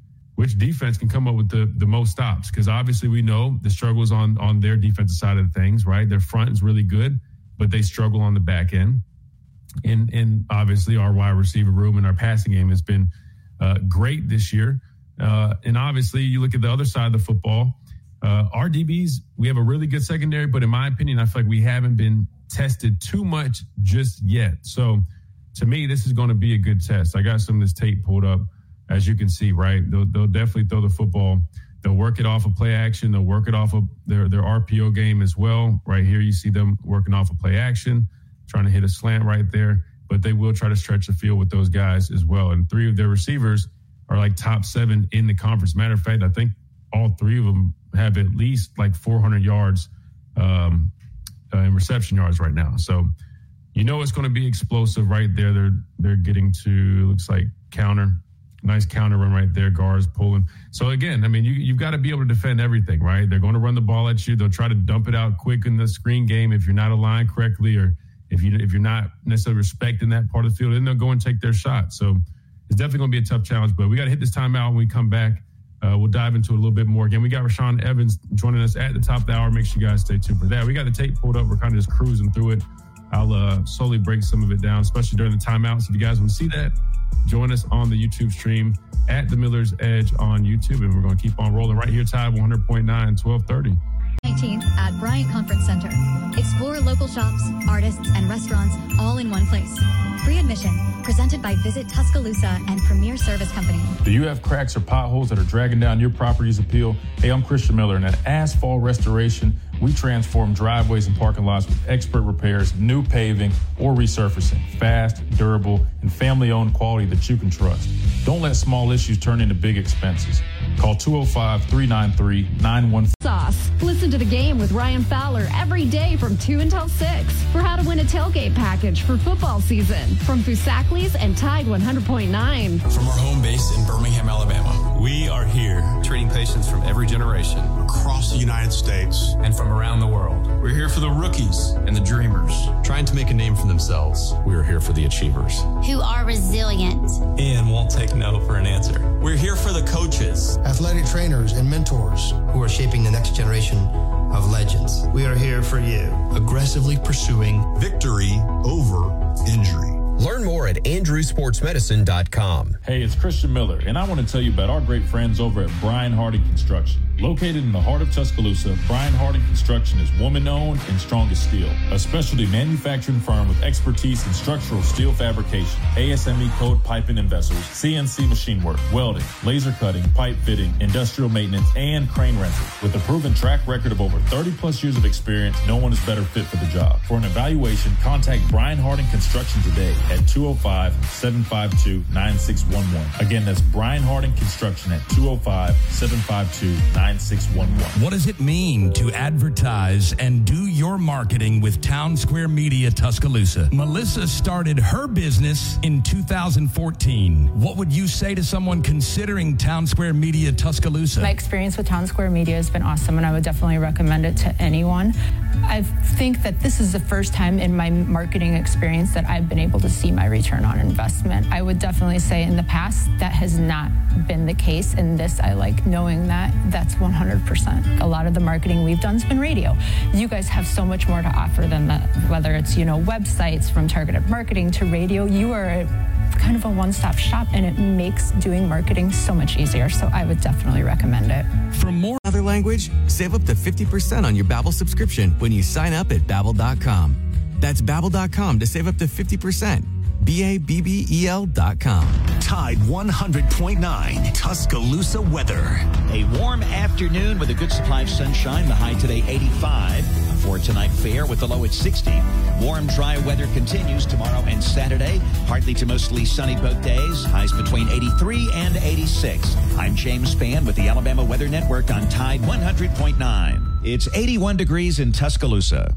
which defense can come up with the, the most stops. Because obviously we know the struggles on, on their defensive side of things, right? Their front is really good, but they struggle on the back end. And, and obviously our wide receiver room and our passing game has been uh, great this year. Uh, and obviously you look at the other side of the football, uh, our D Bs, we have a really good secondary, but in my opinion, I feel like we haven't been tested too much just yet. So to me, this is going to be a good test. I got some of this tape pulled up, as you can see, right? They'll, they'll definitely throw the football. They'll work it off of play action. They'll work it off of their, their R P O game as well. Right here, you see them working off of play action, trying to hit a slant right there. But they will try to stretch the field with those guys as well. And three of their receivers are like top seven in the conference. Matter of fact, I think all three of them have at least like four hundred yards um, uh, in reception yards right now. So you know it's going to be explosive right there. They're they're getting to, looks like counter. Nice counter run right there, guards pulling. So, again, I mean, you, you've got to be able to defend everything, right? They're going to run the ball at you. They'll try to dump it out quick in the screen game if you're not aligned correctly or if, you, if you're not necessarily respecting that part of the field. Then they'll go and take their shot. So it's definitely going to be a tough challenge. But we got to hit this timeout when we come back. Uh, we'll dive into it a little bit more. Again, we got Rashaan Evans joining us at the top of the hour. Make sure you guys stay tuned for that. We got the tape pulled up. We're kind of just cruising through it. I'll uh, slowly break some of it down, especially during the timeouts. If you guys want to see that, join us on the YouTube stream at The Miller's Edge on YouTube. And we're going to keep on rolling right here, Tide one hundred point nine, twelve thirty. nineteenth at Bryant Conference Center. Explore local shops, artists, and restaurants all in one place. Free admission, presented by Visit Tuscaloosa and Premier Service Company. Do you have cracks or potholes that are dragging down your property's appeal? Hey, I'm Christian Miller, and at Asphalt Restoration, we transform driveways and parking lots with expert repairs, new paving, or resurfacing. Fast, durable, and family-owned quality that you can trust. Don't let small issues turn into big expenses. Call two oh five, three nine three, nine one four. Sauce. Listen to The Game with Ryan Fowler every day from two until six for how to win a tailgate package for football season from Fusakli's and Tide one hundred point nine. From our home base in Birmingham, Alabama, we are here treating patients from every generation across the United States and from around the world. We're here for the rookies and the dreamers, trying to make a name for themselves. We're here for the achievers, who are resilient and won't take no for an answer. We're here for the coaches, athletic trainers, and mentors who are shaping the next generation of legends. We are here for you, aggressively pursuing victory over injury. Learn more at andrew sports medicine dot com. Hey, it's Christian Miller, and I want to tell you about our great friends over at Brian Harding Construction. Located in the heart of Tuscaloosa, Brian Harding Construction is woman-owned and strong as steel, a specialty manufacturing firm with expertise in structural steel fabrication, A S M E code piping and vessels, C N C machine work, welding, laser cutting, pipe fitting, industrial maintenance, and crane rentals. With a proven track record of over thirty plus years of experience, no one is better fit for the job. For an evaluation, contact Brian Harding Construction today at two oh five, seven five two, nine six one one. Again, that's Brian Harding Construction at two oh five, seven five two, nine six one one. What does it mean to advertise and do your marketing with Town Square Media Tuscaloosa? Melissa started her business in two thousand fourteen. What would you say to someone considering Town Square Media Tuscaloosa? My experience with Town Square Media has been awesome, and I would definitely recommend it to anyone. I think that this is the first time in my marketing experience that I've been able to see my return on investment. I would definitely say in the past that has not been the case. In this, I like knowing that that's one hundred percent. A lot of the marketing we've done has been radio. You guys have so much more to offer than that, whether it's, you know, websites, from targeted marketing to radio. You are a, kind of a one-stop shop, and it makes doing marketing so much easier. So I would definitely recommend it. For more other language, save up to fifty percent on your Babbel subscription when you sign up at babbel dot com. That's babbel dot com to save up to fifty percent. B A B B E L dot com. Tide one hundred point nine Tuscaloosa weather. A warm afternoon with a good supply of sunshine. The high today eighty-five. For tonight, fair with the low at sixty. Warm, dry weather continues tomorrow and Saturday. Partly to mostly sunny both days. Highs between eighty-three and eighty-six. I'm James Spann with the Alabama Weather Network on Tide one hundred point nine. It's eighty-one degrees in Tuscaloosa.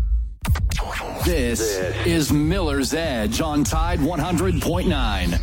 This, this is Miller's Edge on Tide one hundred point nine.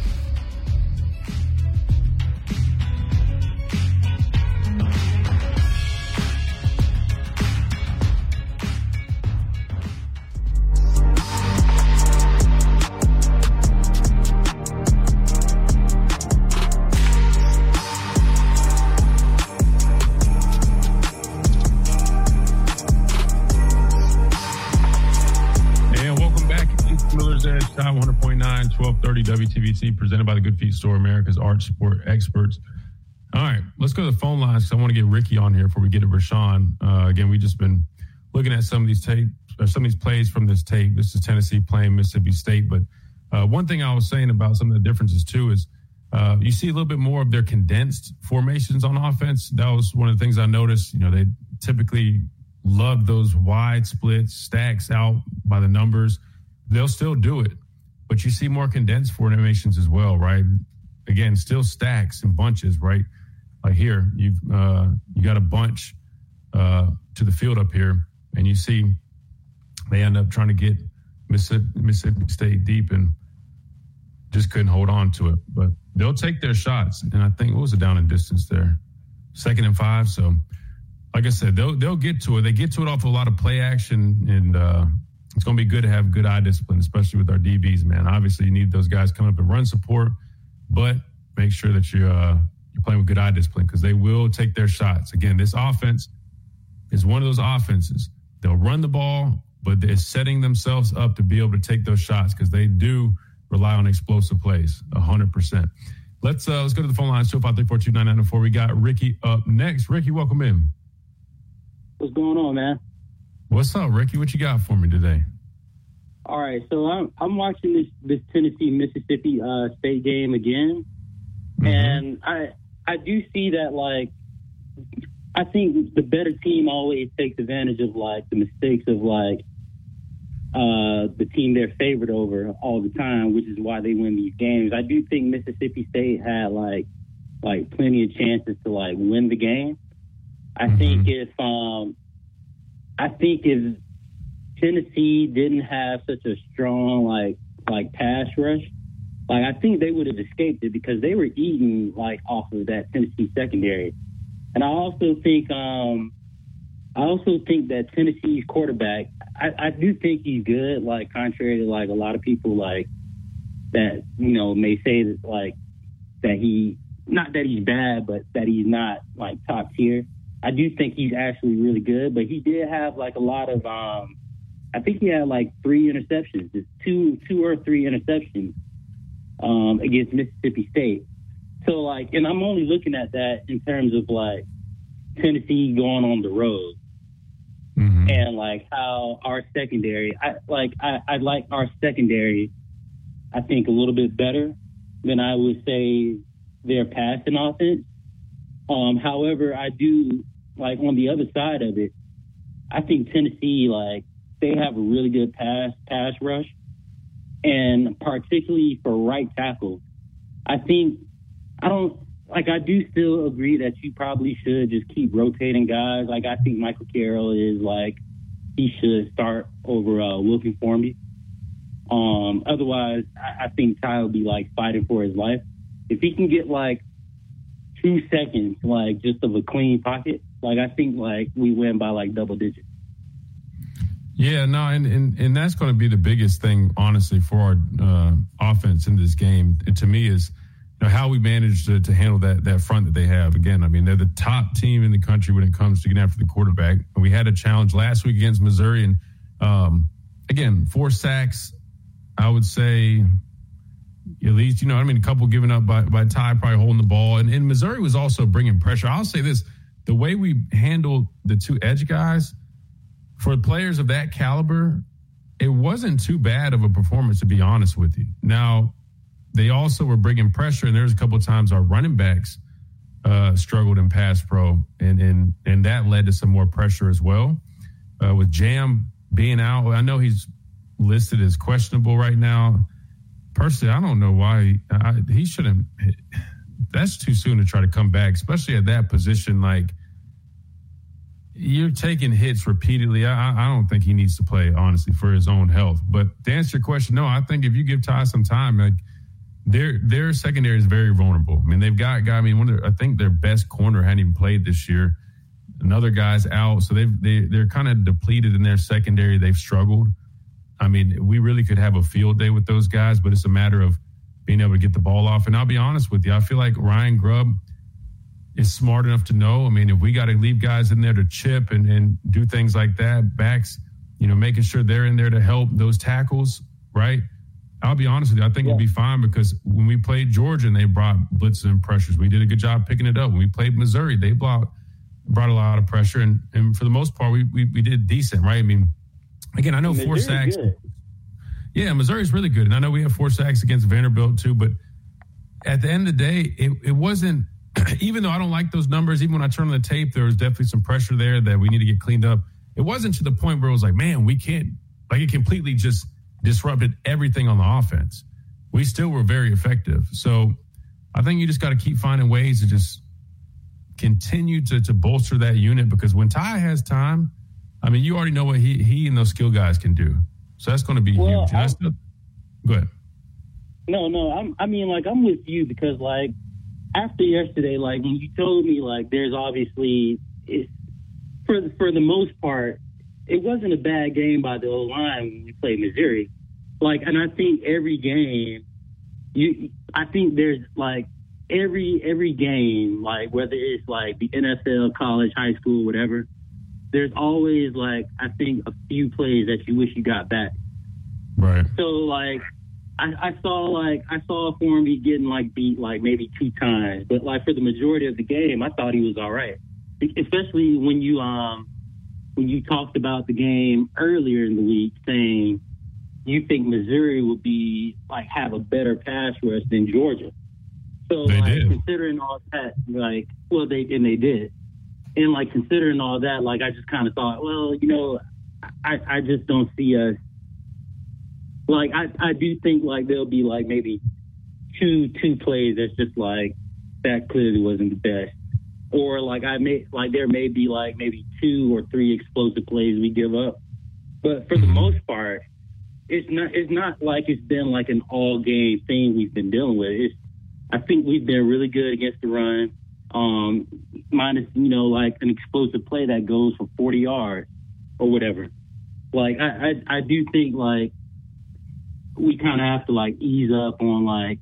twelve thirty W T B T, presented by the Good Feet Store, America's Arch Sport Experts. All right, let's go to the phone lines because I want to get Ricky on here before we get to Rashawn. Uh, again, we've just been looking at some of these tape, or some of these plays from this tape. This is Tennessee playing Mississippi State. But uh, one thing I was saying about some of the differences, too, is uh, you see a little bit more of their condensed formations on offense. That was one of the things I noticed. You know, they typically love those wide splits, stacks out by the numbers. They'll still do it, but you see more condensed formations as well, right? Again, still stacks and bunches, right? Like here, you've uh, you got a bunch uh, to the field up here, and you see they end up trying to get Mississippi, Mississippi State deep and just couldn't hold on to it. But they'll take their shots, and I think what was the down and distance there? Second and five. So, like I said, they'll they'll get to it. They get to it off a lot of play action, and uh, it's going to be good to have good eye discipline, especially with our D Bs, man. Obviously, you need those guys coming up and run support, but make sure that you uh, you're playing with good eye discipline because they will take their shots. Again, this offense is one of those offenses. They'll run the ball, but they're setting themselves up to be able to take those shots because they do rely on explosive plays, one hundred percent. Let's uh, let's go to the phone lines, two oh five, three four two, nine nine oh four. We got Ricky up next. Ricky, welcome in. What's going on, man? What's up, Ricky? What you got for me today? All right, so I'm I'm watching this this Tennessee Mississippi uh, State game again, mm-hmm. and I I do see that like I think the better team always takes advantage of like the mistakes of like uh, the team they're favored over all the time, which is why they win these games. I do think Mississippi State had like like plenty of chances to like win the game. I mm-hmm. think if um I think if Tennessee didn't have such a strong like like pass rush, like I think they would have escaped it because they were eating like off of that Tennessee secondary. And I also think um I also think that Tennessee's quarterback, I, I do think he's good, like contrary to like a lot of people like that, you know, may say that like that he not that he's bad, but that he's not like top tier. I do think he's actually really good, but he did have like a lot of um I think he had like three interceptions, just two two or three interceptions um against Mississippi State. So like, and I'm only looking at that in terms of like Tennessee going on the road. Mm-hmm. And like how our secondary, I like I, I like our secondary, I think a little bit better than I would say their passing offense. Um, however, I do like on the other side of it, I think Tennessee like they have a really good pass pass rush, and particularly for right tackle, I think I don't. Like, I do still agree that you probably should just keep rotating guys. Like, I think Michael Carroll is, like, he should start over uh, Wilkin Formby. Um, otherwise, I, I think Ty will be, like, fighting for his life. If he can get, like, two seconds, like, just of a clean pocket, like, I think, like, we win by, like, double digits. Yeah, no, and, and, and that's going to be the biggest thing, honestly, for our uh, offense in this game. And to me is, know, how we managed to, to handle that that front that they have. Again, I mean, they're the top team in the country when it comes to getting after the quarterback. We had a challenge last week against Missouri, and um, again, four sacks. I would say at least, you know, I mean, a couple given up by by Ty, probably holding the ball, and, and Missouri was also bringing pressure. I'll say this: the way we handled the two edge guys for players of that caliber, it wasn't too bad of a performance, to be honest with you. Now, they also were bringing pressure, and there's a couple of times our running backs uh, struggled in pass pro, and and and that led to some more pressure as well. Uh, with Jam being out, I know he's listed as questionable right now. Personally, I don't know why he, I, he shouldn't. That's too soon to try to come back, especially at that position. Like, you're taking hits repeatedly. I, I don't think he needs to play, honestly, for his own health. But to answer your question, no, I think if you give Ty some time, like, Their their secondary is very vulnerable. I mean, they've got guy. I mean, one of their, I think their best corner hadn't even played this year. Another guy's out, so they've they they're kind of depleted in their secondary. They've struggled. I mean, we really could have a field day with those guys, but it's a matter of being able to get the ball off. And I'll be honest with you, I feel like Ryan Grubb is smart enough to know. I mean, if we got to leave guys in there to chip and and do things like that, backs, you know, making sure they're in there to help those tackles, right? I'll be honest with you. I think yeah. it'll be fine because when we played Georgia and they brought blitzes and pressures, we did a good job picking it up. When we played Missouri, they brought, brought a lot of pressure. And, and for the most part, we, we we did decent, right? I mean, again, I know four sacks. Good. Yeah, Missouri's really good. And I know we have four sacks against Vanderbilt too. But at the end of the day, it, it wasn't, even though I don't like those numbers, even when I turn on the tape, there was definitely some pressure there that we need to get cleaned up. It wasn't to the point where it was like, man, we can't, like it completely just disrupted everything on the offense. We still were very effective. So I think you just got to keep finding ways to just continue to, to bolster that unit because when Ty has time, I mean, you already know what he, he and those skill guys can do. So that's going to be well, huge. I still, go ahead. No, no, I'm, I mean, like, I'm with you because, like, after yesterday, like, when you told me, like, there's obviously, it's, for, for the most part, it wasn't a bad game by the O-line when we played Missouri. Like, and I think every game, you, I think there's, like, every every game, like, whether it's, like, the N F L, college, high school, whatever, there's always, like, I think a few plays that you wish you got back. Right. So, like, I, I saw, like, I saw Formby getting, like, beat, like, maybe two times. But, like, for the majority of the game, I thought he was all right. Especially when you, um, when you talked about the game earlier in the week saying you think Missouri would be like have a better pass rush than Georgia. So they like did. considering all that, like well they and they did. And like considering all that, like I just kind of thought, well, you know, I, I just don't see us like I, I do think like there'll be like maybe two two plays that's just like that clearly wasn't the best. Or like I may like there may be like maybe two or three explosive plays we give up, but for the most part, it's not it's not like it's been like an all game thing we've been dealing with. It's I think we've been really good against the run, um, minus you know like an explosive play that goes for forty yards or whatever. Like I I, I do think like we kind of have to like ease up on like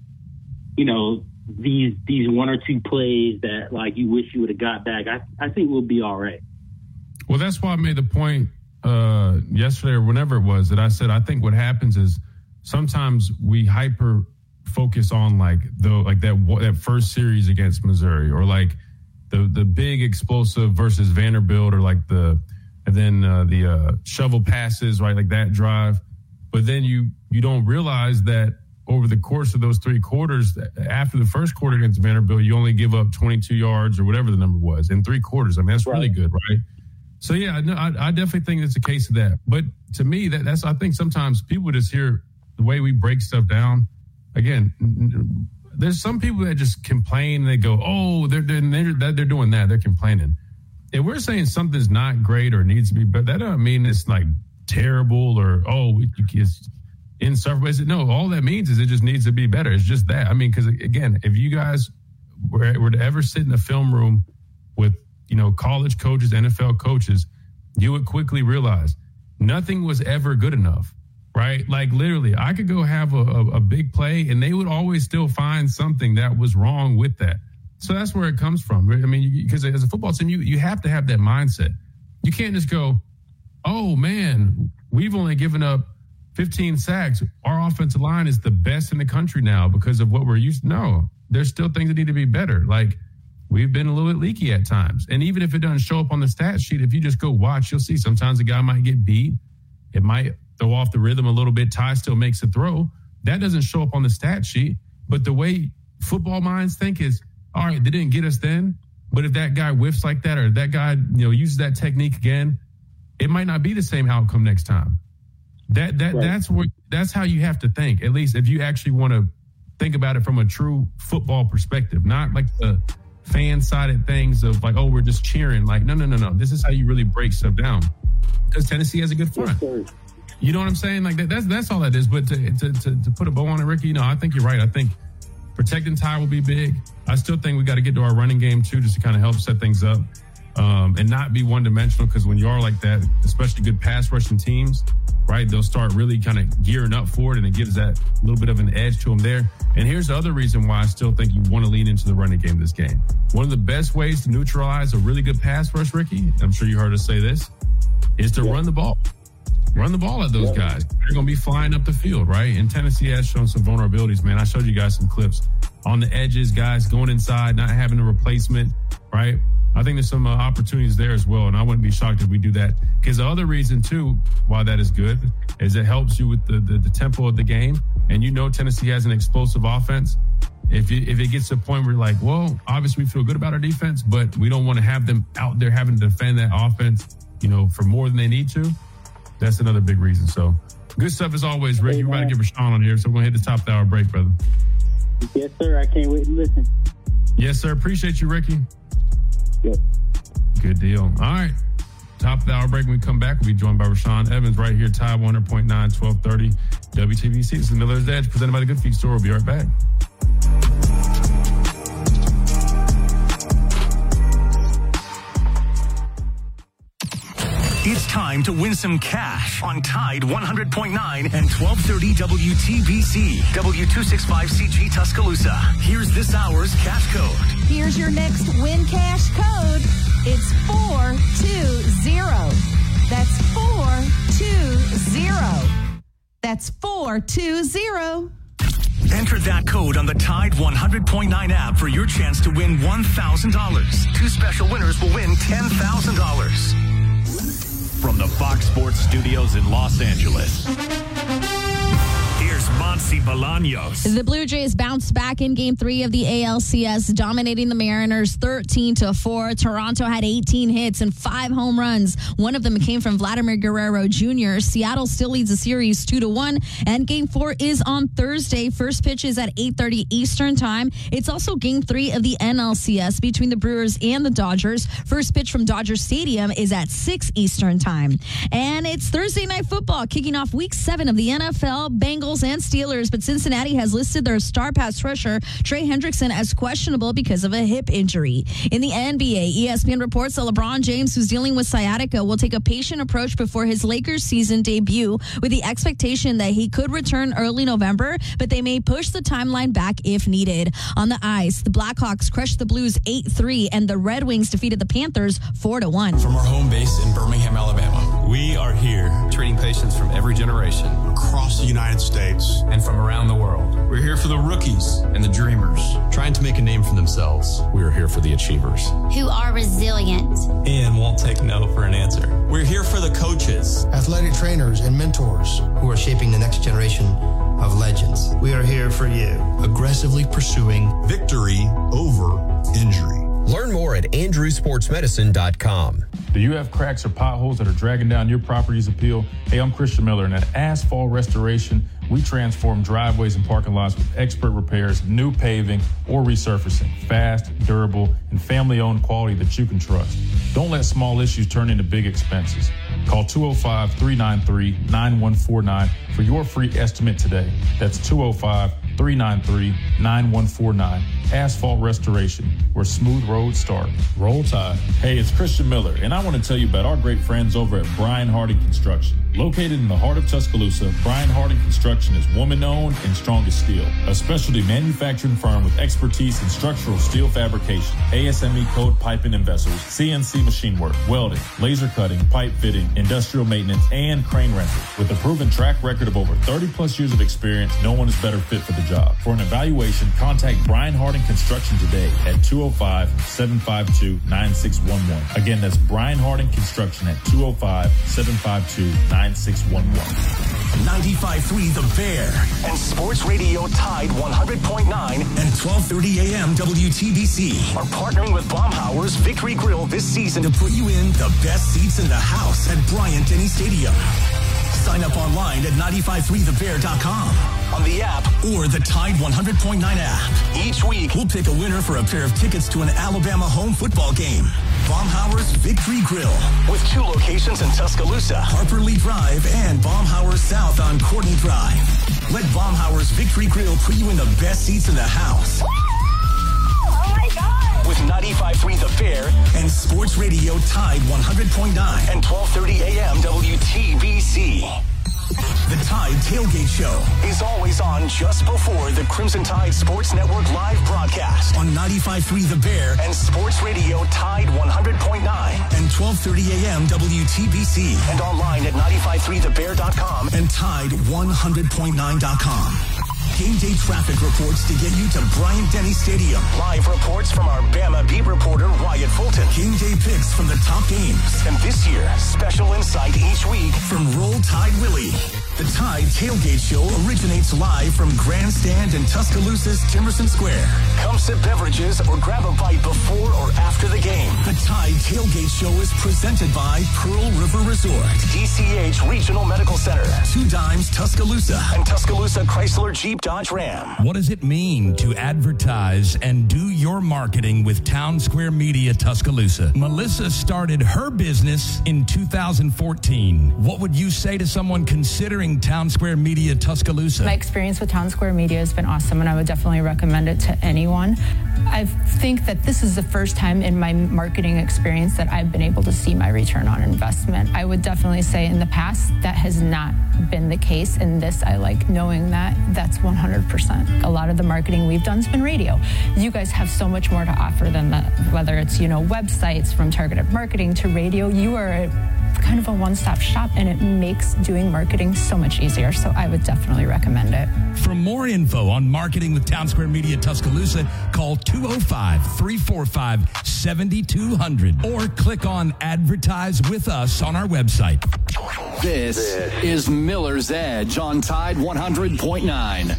you know. these these one or two plays that like you wish you would have got back. I I think we'll be all right. Well, that's why I made the point uh, yesterday or whenever it was that I said I think what happens is sometimes we hyper focus on like the like that that first series against Missouri or like the the big explosive versus Vanderbilt or like the and then uh, the uh, shovel passes right like that drive, but then you you don't realize that. Over the course of those three quarters, after the first quarter against Vanderbilt, you only give up twenty-two yards or whatever the number was in three quarters. I mean, that's right. Really good, right? So, yeah, no, I, I definitely think it's a case of that. But to me, that, that's I think sometimes people just hear the way we break stuff down. Again, there's some people that just complain. And they go, oh, they're, they're, they're doing that. They're complaining. If we're saying something's not great or needs to be better, that doesn't mean it's like terrible or, oh, it's insufferable. No, all that means is it just needs to be better. It's just that. I mean, because again, if you guys were, were to ever sit in a film room with, you know, college coaches, N F L coaches, you would quickly realize nothing was ever good enough, right? Like literally, I could go have a, a, a big play and they would always still find something that was wrong with that. So that's where it comes from. I mean, because as a football team, you, you have to have that mindset. You can't just go, oh, man, we've only given up fifteen sacks. Our offensive line is the best in the country now because of what we're used to. No, there's still things that need to be better. Like we've been a little bit leaky at times. And even if it doesn't show up on the stat sheet, if you just go watch, you'll see sometimes a guy might get beat. It might throw off the rhythm a little bit. Ty still makes a throw. That doesn't show up on the stat sheet. But the way football minds think is, all right, they didn't get us then. But if that guy whiffs like that or that guy, you know, uses that technique again, it might not be the same outcome next time. That that right. that's what that's how you have to think. At least if you actually want to think about it from a true football perspective, not like the fan-sided things of like, oh, we're just cheering. Like, no, no, no, no. This is how you really break stuff down. Because Tennessee has a good front. Yes, you know what I'm saying? Like that, that's that's all that is. But to, to to to put a bow on it, Ricky, you know, I think you're right. I think protecting Ty will be big. I still think we got to get to our running game too, just to kind of help set things up um, and not be one-dimensional. Because when you are like that, especially good pass rushing teams, right, they'll start really kind of gearing up for it, and it gives that little bit of an edge to them there. And here's the other reason why I still think you want to lean into the running game this game. One of the best ways to neutralize a really good pass rush, Ricky, I'm sure you heard us say this, is to yeah. run the ball. Run the ball at those yep. guys. They're going to be flying up the field, right? And Tennessee has shown some vulnerabilities, man. I showed you guys some clips on the edges, guys going inside, not having a replacement, right? I think there's some uh, opportunities there as well, and I wouldn't be shocked if we do that. Because the other reason, too, why that is good, is it helps you with the, the, the tempo of the game. And you know Tennessee has an explosive offense. If it, if it gets to a point where you're like, well, obviously we feel good about our defense, but we don't want to have them out there having to defend that offense, you know, for more than they need to, that's another big reason. So good stuff as always, Rick. You're about to get Rashawn on here, so we're going to hit the top of the hour break, brother. Yes, sir. I can't wait to listen. Yes, sir. Appreciate you, Ricky. Yep. Good deal. All right. Top of the hour break. When we come back, we'll be joined by Rashawn Evans right here, Tide one hundred point nine, twelve thirty W T B C. This is Miller's Edge, presented by the Good Feet Store. We'll be right back. It's time to win some cash on Tide one hundred point nine and twelve thirty W T B C, W two sixty-five C G Tuscaloosa. Here's this hour's cash code. Here's your next win cash code. It's four two zero. That's four two zero. That's four two zero. Enter that code on the Tide one hundred point nine app for your chance to win one thousand dollars. Two special winners will win ten thousand dollars. From the Fox Sports Studios in Los Angeles, here's Monty Bolaños. The Blue Jays bounced back in Game Three of the A L C S, dominating the Mariners thirteen to four. Toronto had eighteen hits and five home runs. One of them came from Vladimir Guerrero Junior Seattle still leads the series two to one, and Game Four is on Thursday. First pitch is at eight thirty Eastern Time. It's also Game Three of the N L C S between the Brewers and the Dodgers. First pitch from Dodger Stadium is at six Eastern Time, and it's Thursday Night Football, kicking off Week Seven of the N F L. Bengals and Steelers, but Cincinnati has listed their star pass rusher Trey Hendrickson as questionable because of a hip injury. In the N B A, E S P N reports that LeBron James, who's dealing with sciatica, will take a patient approach before his Lakers season debut, with the expectation that he could return early November, but they may push the timeline back if needed. On the ice, the Blackhawks crushed the Blues eight three, and the Red Wings defeated the Panthers four to one. From our home base in Birmingham, Alabama, we are here treating patients from every generation across the United States and from around the world. We're here for the rookies and the dreamers, trying to make a name for themselves. We're here for the achievers, who are resilient and won't take no for an answer. We're here for the coaches, athletic trainers, and mentors who are shaping the next generation of legends. We are here for you, aggressively pursuing victory over injury. Learn more at andrew sports medicine dot com. Do you have cracks or potholes that are dragging down your property's appeal? Hey, I'm Christian Miller, and at Asphalt Restoration, we transform driveways and parking lots with expert repairs, new paving, or resurfacing. Fast, durable, and family-owned quality that you can trust. Don't let small issues turn into big expenses. Call two oh five, three nine three, nine one four nine for your free estimate today. That's two oh five, three nine three, nine one four nine. Asphalt Restoration, where smooth roads start. Roll Tide. Hey, it's Christian Miller, and I want to tell you about our great friends over at Brian Harding Construction. Located in the heart of Tuscaloosa, Brian Harding Construction is woman-owned and strong as steel. A specialty manufacturing firm with expertise in structural steel fabrication, A S M E code piping and vessels, C N C machine work, welding, laser cutting, pipe fitting, industrial maintenance, and crane rental. With a proven track record of over thirty plus years of experience, no one is better fit for the job. For an evaluation, contact Brian Harding Construction today at two oh five, seven five two, nine six one one. Again, that's Brian Harding Construction at two oh five, seven five two, nine six one one. ninety-five point three The Bear and Sports Radio Tide one hundred point nine and twelve thirty a.m. W T B C are partnering with Baumhauer's Victory Grill this season to put you in the best seats in the house at Bryant-Denny Stadium. Sign up online at nine five three the bear dot com, on the app, or the Tide one hundred point nine app. Each week, we'll pick a winner for a pair of tickets to an Alabama home football game. Baumhauer's Victory Grill, with two locations in Tuscaloosa, Harper Lee Drive, and Baumhauer's South on Courtney Drive. Let Baumhauer's Victory Grill put you in the best seats in the house. Oh my God! With ninety-five point three The Bear and Sports Radio Tide one hundred point nine and twelve thirty a.m. W T B C. The Tide Tailgate Show is always on just before the Crimson Tide Sports Network live broadcast on ninety-five point three The Bear and Sports Radio Tide one hundred point nine and twelve thirty a.m. W T B C and online at ninety-five point three the bear dot com and Tide one hundred point nine dot com. Game day traffic reports to get you to Bryant-Denny Stadium. Live reports from our Bama beat reporter, Wyatt Fulton. Game day picks from the top games. And this year, special insight each week from Roll Tide Willie. The Tide Tailgate Show originates live from Grandstand in Tuscaloosa's Timerson Square. Come sip beverages or grab a bite before or after the game. The Tide Tailgate Show is presented by Pearl River Resort, D C H Regional Medical Center, Two Dimes Tuscaloosa, and Tuscaloosa Chrysler Jeep Dodge Ram. What does it mean to advertise and do your marketing with Town Square Media Tuscaloosa? Melissa started her business in two thousand fourteen. What would you say to someone considering Town Square Media Tuscaloosa? My experience with Town Square Media has been awesome, and I would definitely recommend it to anyone. I think that this is the first time in my marketing experience that I've been able to see my return on investment. I would definitely say in the past that has not been the case. In this, I like knowing that that's one hundred percent. A lot of the marketing we've done has been radio. You guys have so much more to offer than that, whether it's, you know, websites, from targeted marketing to radio. You are a kind of a one-stop shop, and it makes doing marketing so much easier. So I would definitely recommend it. For more info on marketing with Town Square Media Tuscaloosa, call two oh five, three four five, seven two zero zero or click on Advertise with Us on our website. This is Miller's Edge on Tide one hundred point nine.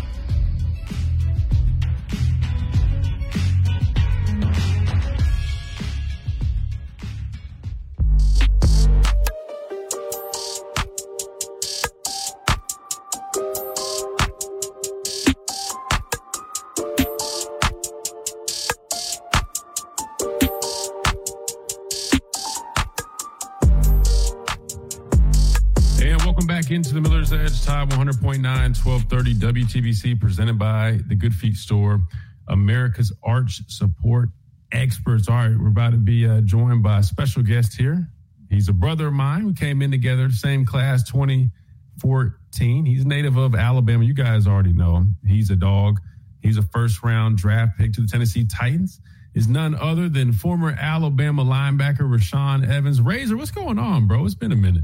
Into the Miller's Edge, Tide one hundred point nine, twelve thirty W T B C, presented by the Good Feet Store, America's arch support experts. All right, we're about to be uh, joined by a special guest here. He's a brother of mine. We came in together, same class, twenty fourteen. He's native of Alabama. You guys already know him. He's a dog. He's a first-round draft pick to the Tennessee Titans. Is none other than former Alabama linebacker Rashaan Evans. Razor, what's going on, bro? It's been a minute.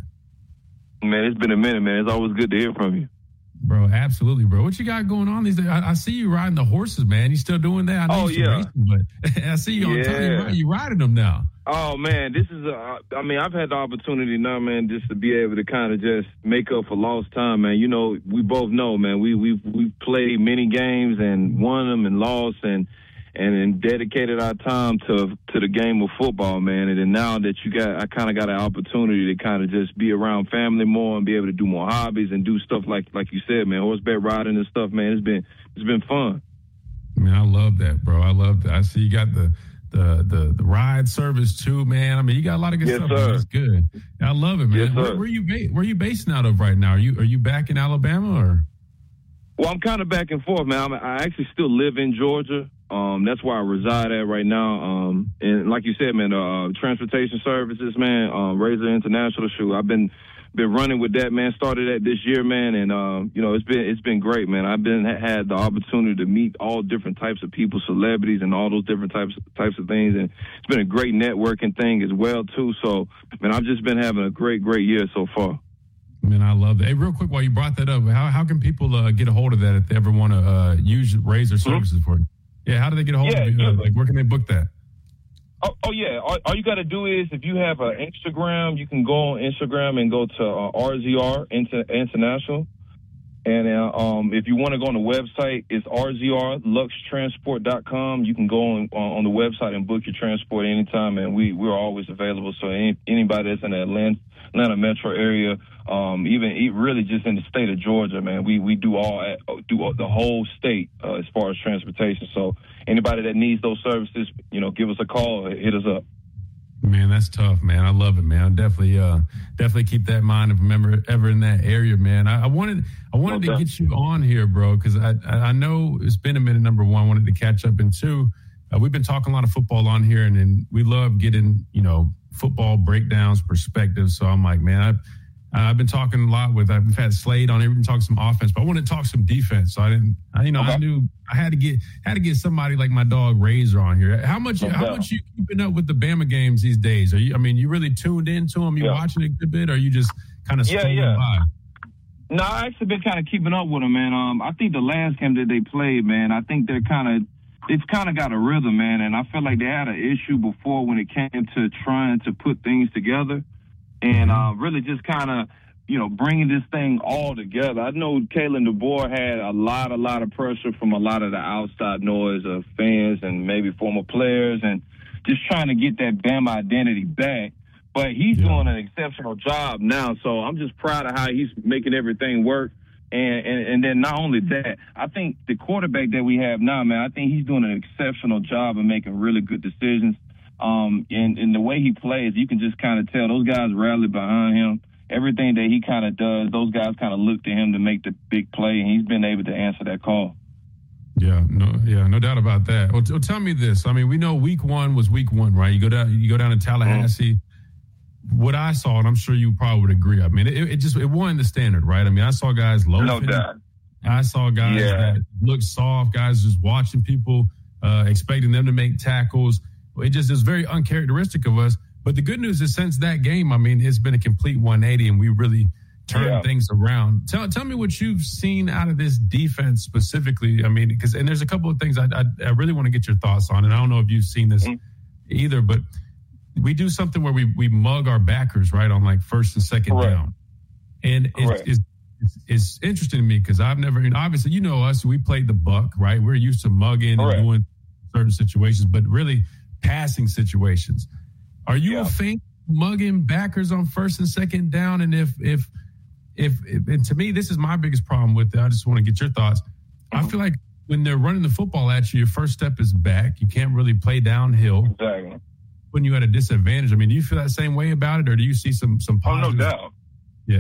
Man, it's been a minute, man. It's always good to hear from you. Bro, absolutely, bro. What you got going on these days? I, I see you riding the horses, man. You still doing that? I know oh, you yeah. Racing, but I see you on yeah. time. You riding them now. Oh, man, this is, a, I mean, I've had the opportunity now, man, just to be able to kind of just make up for lost time, man. You know, we both know, man, we, we've, we've played many games and won them and lost and, and, and dedicated our time to to the game of football, man. And then now that you got, I kind of got an opportunity to kind of just be around family more and be able to do more hobbies and do stuff like like you said, man, horseback riding and stuff, man. It's been it's been fun. Man, I love that, bro. I love that. I see you got the the the, the ride service too, man. I mean, you got a lot of good yes, stuff. Sir. That's good. I love it, man. Yes, where, sir. where you ba- where you based out of right now? Are you are you back in Alabama or? Well, I'm kind of back and forth, man. I'm, I actually still live in Georgia. Um, that's where I reside at right now. Um, and like you said, man, uh, transportation services, man, um, Razor International Shoe. I've been been running with that, man. Started that this year, man, and uh, you know, it's been it's been great, man. I've been had the opportunity to meet all different types of people, celebrities, and all those different types types of things, and it's been a great networking thing as well too. So, man, I've just been having a great, great year so far. Man, I love that. Hey, real quick, while you brought that up, how how can people uh, get a hold of that if they ever want to uh, use Razor services mm-hmm. for it? Yeah, how do they get a hold yeah, of you? Yeah. Uh, like, where can they book that? Oh, oh yeah. All, all you got to do is, if you have an Instagram, you can go on Instagram and go to uh, R Z R Inter- International. And uh, um, if you want to go on the website, it's R Z R Lux Transport dot com. You can go on, on the website and book your transport anytime, and we, we're always available. So any, anybody that's in the Atlanta, Atlanta metro area, um, even really just in the state of Georgia, man, we, we do all do the whole state uh, as far as transportation. So anybody that needs those services, you know, give us a call, hit us up. Man, that's tough, man. I love it, man. I'll definitely, uh, definitely keep that in mind if I'm ever, ever in that area, man. I, I wanted, I wanted okay. to get you on here, bro, because I, I know it's been a minute. Number one, I wanted to catch up, and two, uh, we've been talking a lot of football on here, and, and we love getting, you know, football breakdowns, perspectives. So I'm like, man, I've, I've been talking a lot with, I've had Slade on here, we've been talking some offense, but I want to talk some defense. So I didn't, I, you know, okay. I knew I had to get, had to get somebody like my dog Razor on here. How much, okay. how much you keeping up with the Bama games these days? Are you, I mean, you really tuned into them? You yeah. watching it a good bit, or you just kind of yeah, yeah. by? No, I actually been kind of keeping up with them, man. Um, I think the last game that they played, man, I think they're kind of, it's kind of got a rhythm, man. And I feel like they had an issue before when it came to trying to put things together and uh, really just kind of, you know, bringing this thing all together. I know Kalen DeBoer had a lot, a lot of pressure from a lot of the outside noise of fans and maybe former players and just trying to get that Bama identity back. But he's yeah. doing an exceptional job now, so I'm just proud of how he's making everything work. And, and and then not only that, I think the quarterback that we have now, man, I think he's doing an exceptional job of making really good decisions. Um, and, and the way he plays, you can just kind of tell those guys rally behind him. Everything that he kind of does, those guys kind of look to him to make the big play, and he's been able to answer that call. Yeah, no, yeah, no doubt about that. Well, t- well, tell me this. I mean, we know week one was week one, right? You go down, you go down to Tallahassee. Mm-hmm. What I saw, and I'm sure you probably would agree. I mean, it, it just it won the standard, right? I mean, I saw guys low. No doubt. I saw guys yeah. that looked soft, guys just watching people, uh, expecting them to make tackles. It just is very uncharacteristic of us. But the good news is, since that game, I mean, it's been a complete one eighty, and we really turned yeah. things around. Tell tell me what you've seen out of this defense specifically. I mean, because and there's a couple of things I I, I really want to get your thoughts on, and I don't know if you've seen this mm-hmm. either, but we do something where we, we mug our backers, right, on like first and second Correct. down. And it's, it's, it's, it's interesting to me because I've never, and obviously, you know us, we played the buck, right? We're used to mugging Correct. and doing certain situations, but really passing situations. Are you yeah. a fan mugging backers on first and second down? And if, if, if, if, and to me, this is my biggest problem with it. I just want to get your thoughts. Mm-hmm. I feel like when they're running the football at you, your first step is back. You can't really play downhill. Exactly. When you at a disadvantage. I mean, do you feel that same way about it, or do you see some some positives? Oh, no doubt. Yeah.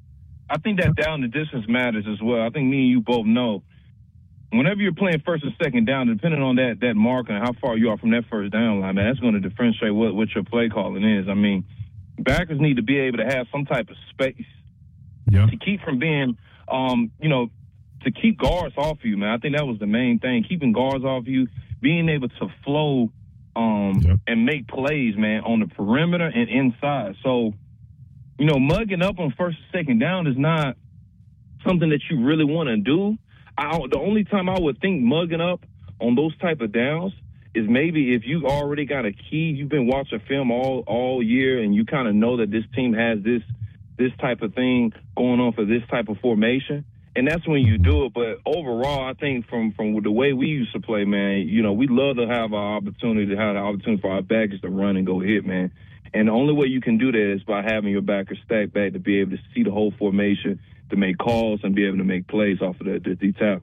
I think that down the distance matters as well. I think me and you both know whenever you're playing first or second down, depending on that that mark and how far you are from that first down line, man, that's going to differentiate what, what your play calling is. I mean, backers need to be able to have some type of space yeah. to keep from being, um, you know, to keep guards off you, man. I think that was the main thing, keeping guards off you, being able to flow Um, yep. and make plays, man, on the perimeter and inside. So, you know, mugging up on first and second down is not something that you really want to do. I, the only time I would think mugging up on those type of downs is maybe if you already got a key, you've been watching film all, all year, and you kind of know that this team has this this type of thing going on for this type of formation. And that's when you do it. But overall, I think from, from the way we used to play, man, you know, we love to have our opportunity to have the opportunity for our backers to run and go hit, man. And the only way you can do that is by having your backers stacked back to be able to see the whole formation, to make calls and be able to make plays off of the, the, the tackles.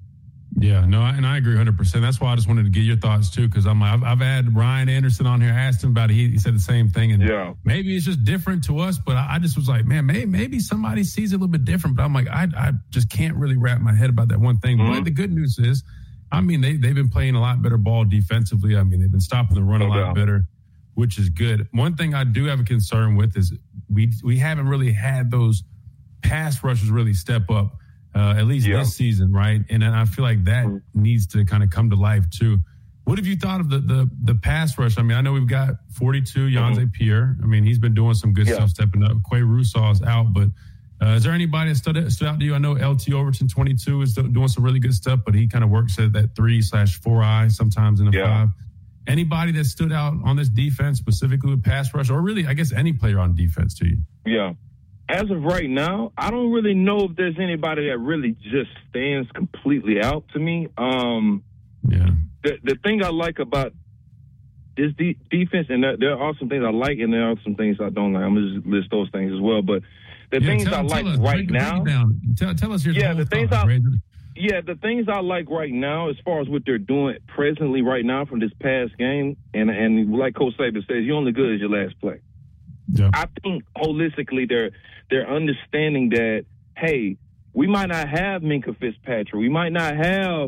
Yeah, no, and I agree one hundred percent. That's why I just wanted to get your thoughts, too, because I'm I've, I've had Ryan Anderson on here, asked him about it. He, he said the same thing. And yeah. maybe it's just different to us, but I, I just was like, man, maybe, maybe somebody sees it a little bit different. But I'm like, I, I just can't really wrap my head about that one thing. Mm-hmm. But the good news is, I mean, they, they've been playing a lot better ball defensively. I mean, they've been stopping the run no a lot doubt. better, which is good. One thing I do have a concern with is we we haven't really had those pass rushers really step up. Uh, at least yeah. this season, right? And I feel like that mm-hmm. needs to kind of come to life, too. What have you thought of the the, the pass rush? I mean, I know we've got forty-two, Yonze mm-hmm. Pierre. I mean, he's been doing some good yeah. stuff stepping up. Quay Rousseau is out, but uh, is there anybody that stood, stood out to you? I know L T Overton, twenty-two, is doing some really good stuff, but he kind of works at that three slash four eye, sometimes in the yeah. five. Anybody that stood out on this defense, specifically with pass rush, or really, I guess, any player on defense to you? Yeah. As of right now, I don't really know if there's anybody that really just stands completely out to me. Um, yeah. The the thing I like about this de- defense, and there, there are some things I like, and there are some things I don't like. I'm gonna just list those things as well. But the yeah, things tell, I like us, right now, tell, tell us your yeah, the things I, right? yeah, the things I like right now, as far as what they're doing presently right now from this past game, and and like Coach Saban says, you're only good as your last play. Yeah. I think holistically they're they're understanding that, hey, we might not have Minkah Fitzpatrick, we might not have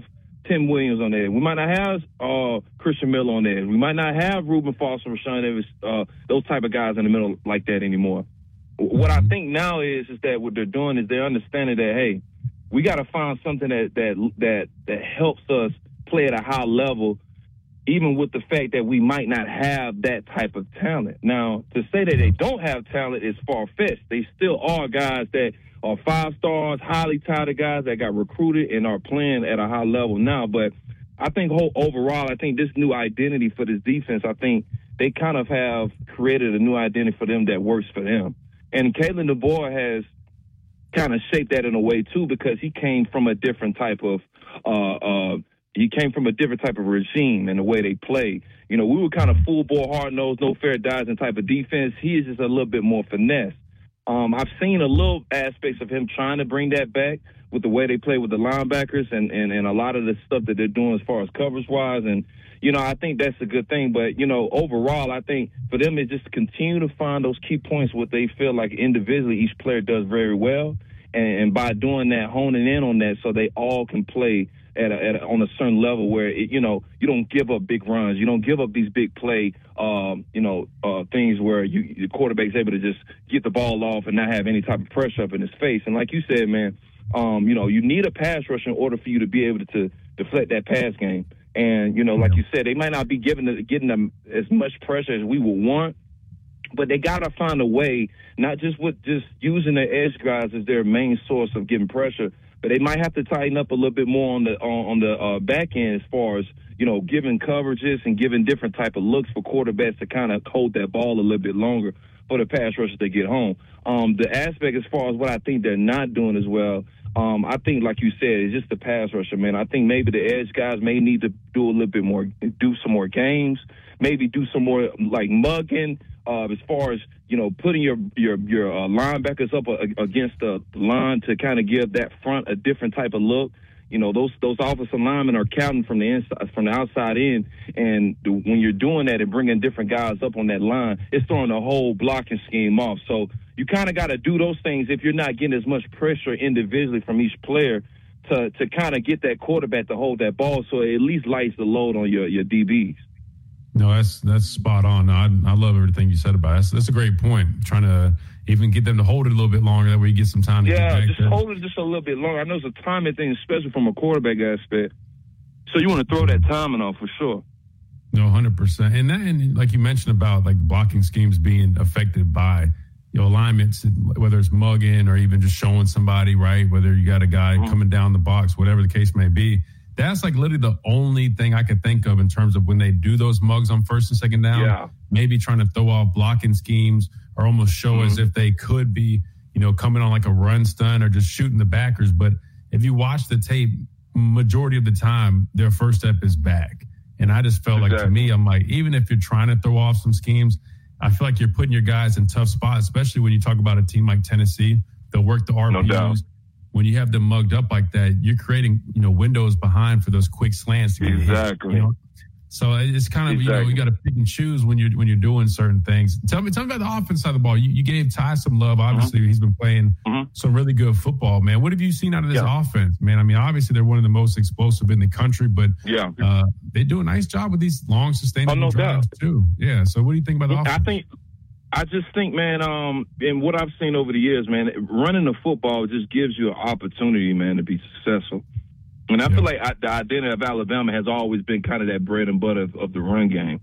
Tim Williams on there. We might not have uh, Christian Miller on there. We might not have Reuben Foster, Rashawn Davis, uh, those type of guys in the middle like that anymore. What I think now is is that what they're doing is they're understanding that, hey, we got to find something that that that that helps us play at a high level, even with the fact that we might not have that type of talent. Now, to say that they don't have talent is far-fetched. They still are guys that are five stars, highly touted guys that got recruited and are playing at a high level now. But I think whole, overall, I think this new identity for this defense, I think they kind of have created a new identity for them that works for them. And Kalen DeBoer has kind of shaped that in a way, too, because he came from a different type of uh, uh, he came from a different type of regime and the way they play. You know, we were kind of full bore, hard nosed, no fair dodging type of defense. He is just a little bit more finesse. Um, I've seen a little aspects of him trying to bring that back with the way they play with the linebackers and, and, and a lot of the stuff that they're doing as far as coverage-wise. And, you know, I think that's a good thing. But, you know, overall, I think for them it's just to continue to find those key points what they feel like individually each player does very well. And, and by doing that, honing in on that so they all can play at, a, at a, on a certain level where, it, you know, you don't give up big runs. You don't give up these big play, um, you know, uh, things where you, the quarterback's able to just get the ball off and not have any type of pressure up in his face. And like you said, man, um, you know, you need a pass rush in order for you to be able to, to deflect that pass game. And, you know, like you said, they might not be giving the, getting them as much pressure as we would want, but they got to find a way, not just with just using their edge guys as their main source of getting pressure, but they might have to tighten up a little bit more on the on, on the uh, back end as far as, you know, giving coverages and giving different type of looks for quarterbacks to kind of hold that ball a little bit longer for the pass rushers to get home. Um, the aspect as far as what I think they're not doing as well, um, I think, like you said, it's just the pass rusher, man. I think maybe the edge guys may need to do a little bit more, do some more games, maybe do some more, like, mugging, uh, as far as, you know, putting your your your uh, linebackers up a, against the line to kind of give that front a different type of look. You know, those those offensive linemen are counting from the inside, from the outside in, and the, when you're doing that and bringing different guys up on that line, it's throwing the whole blocking scheme off. So you kind of got to do those things if you're not getting as much pressure individually from each player to to kind of get that quarterback to hold that ball, so it at least lights the load on your your D Bs. No, that's that's spot on. I I love everything you said about it. That's, that's a great point. Trying to even get them to hold it a little bit longer. That way you get some time to yeah, get back just there. hold it just a little bit longer. I know it's a timing thing, especially from a quarterback aspect. So you want to throw that timing off for sure. No, one hundred percent. And that, and like you mentioned about like blocking schemes being affected by your alignments, whether it's mugging or even just showing somebody, right? Whether you got a guy mm-hmm. coming down the box, whatever the case may be. That's like literally the only thing I could think of in terms of when they do those mugs on first and second down. Yeah. Maybe trying to throw off blocking schemes or almost show mm-hmm. as if they could be, you know, coming on like a run stun or just shooting the backers. But if you watch the tape, majority of the time, their first step is back. And I just felt exactly. like, to me, I'm like, even if you're trying to throw off some schemes, I feel like you're putting your guys in tough spots, especially when you talk about a team like Tennessee. They'll work the R P Us. No doubt. When you have them mugged up like that, you're creating, you know, windows behind for those quick slants. To get exactly. hit, you know? So it's kind of, exactly. you know, you got to pick and choose when you're when you're doing certain things. Tell me, tell me about the offense side of the ball. You, you gave Ty some love. Obviously, mm-hmm. he's been playing mm-hmm. some really good football, man. What have you seen out of this yeah. offense, man? I mean, obviously they're one of the most explosive in the country, but yeah, uh, they do a nice job with these long, sustainable oh, no drives doubt. too. Yeah. So what do you think about the offense? I think. I just think, man, um, and what I've seen over the years, man, running the football just gives you an opportunity, man, to be successful. And I yeah. feel like I, the identity of Alabama has always been kind of that bread and butter of, of the run game.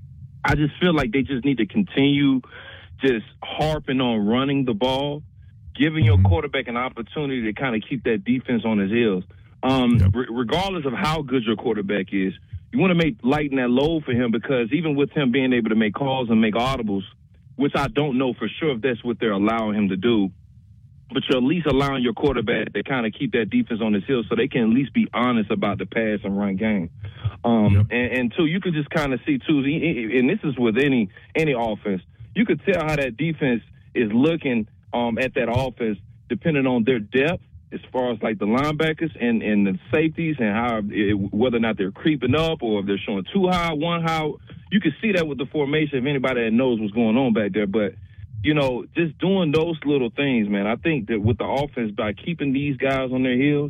I just feel like they just need to continue just harping on running the ball, giving your quarterback an opportunity to kind of keep that defense on his heels. Um, yep. re- regardless of how good your quarterback is, you want to make lighten that load for him, because even with him being able to make calls and make audibles, which I don't know for sure if that's what they're allowing him to do, but you're at least allowing your quarterback to kind of keep that defense on his heels so they can at least be honest about the pass and run game. Um, yep. and, and, two, you could just kind of see, too, and this is with any any offense, you could tell how that defense is looking um, at that offense depending on their depth as far as, like, the linebackers and, and the safeties and how it, whether or not they're creeping up or if they're showing too high, one high. You can see that with the formation of anybody that knows what's going on back there. But, you know, just doing those little things, man, I think that with the offense, by keeping these guys on their heels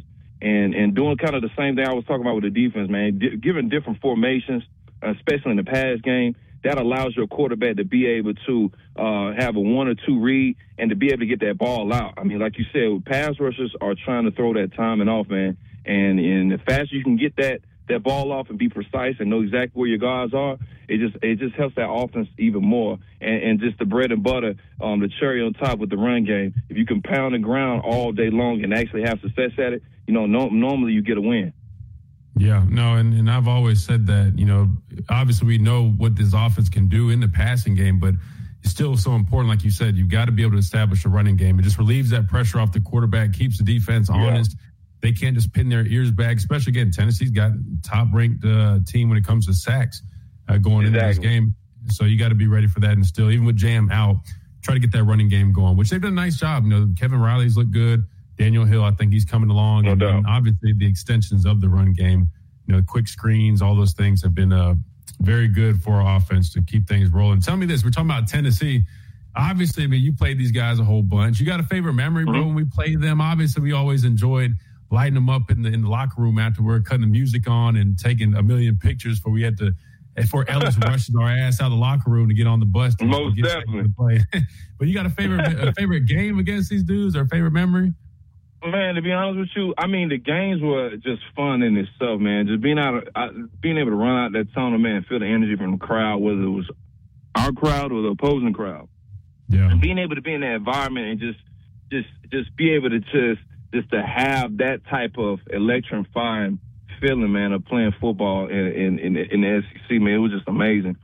and and doing kind of the same thing I was talking about with the defense, man. D- giving different formations, especially in the pass game, that allows your quarterback to be able to uh, have a one or two read and to be able to get that ball out. I mean, like you said, pass rushers are trying to throw that timing off, man. And and the faster you can get that that ball off and be precise and know exactly where your guys are, it just it just helps that offense even more. And, and just the bread and butter, um, the cherry on top with the run game. If you can pound the ground all day long and actually have success at it, you know, no, normally you get a win. Yeah, no, and, and I've always said that, you know, obviously we know what this offense can do in the passing game, but it's still so important, like you said, you've got to be able to establish a running game. It just relieves that pressure off the quarterback, keeps the defense honest. Yeah. They can't just pin their ears back, especially, again, Tennessee's got top-ranked uh, team when it comes to sacks uh, going exactly. into this game. So you got to be ready for that. And still, even with Jam out, try to get that running game going, which they've done a nice job. You know, Kevin Riley's looked good. Daniel Hill, I think he's coming along. No and, doubt. and obviously the extensions of the run game, you know, quick screens, all those things have been uh, very good for our offense to keep things rolling. Tell me this. We're talking about Tennessee. Obviously, I mean, you played these guys a whole bunch. You got a favorite memory, bro, Mm-hmm. when we played them? Obviously, we always enjoyed lighting them up in the in the locker room afterward, cutting the music on and taking a million pictures before we had to, before Ellis rushes our ass out of the locker room to get on the bus. To Most get definitely. To play. But you got a favorite a favorite game against these dudes or a favorite memory? Man, to be honest with you, I mean, the games were just fun in itself, man. Just being out, uh, being able to run out that tunnel, man, feel the energy from the crowd, whether it was our crowd or the opposing crowd. Yeah. And being able to be in that environment and just, just, just be able to just, just to have that type of electrifying feeling, man, of playing football in, in, in, in the S E C, man, it was just amazing.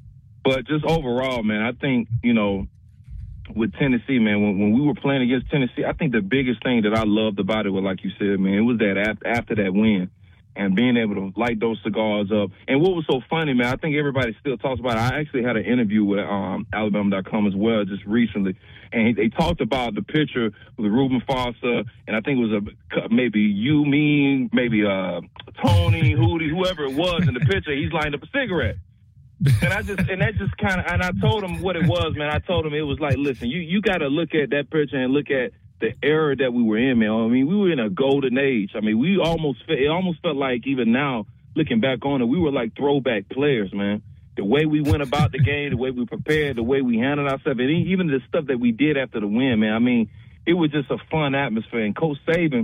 But just overall, man, I think, you know, with Tennessee, man, when, when we were playing against Tennessee, I think the biggest thing that I loved about it was, like you said, man, it was that after, after that win and being able to light those cigars up. And what was so funny, man, I think everybody still talks about it. I actually had an interview with um, Alabama dot com as well just recently, and they talked about the picture with Reuben Foster, and I think it was a maybe you, me, maybe uh, Tony, Hootie, whoever it was in the picture. He's lighting up a cigarette. And I just, and that just kind of, and I told him what it was, man. I told him it was like, listen, you, you got to look at that picture and look at the era that we were in, man. I mean, we were in a golden age. I mean, we almost, it almost felt like even now, looking back on it, we were like throwback players, man. The way we went about the game, the way we prepared, the way we handled ourselves, and even the stuff that we did after the win, man. I mean, it was just a fun atmosphere. And Coach Saban,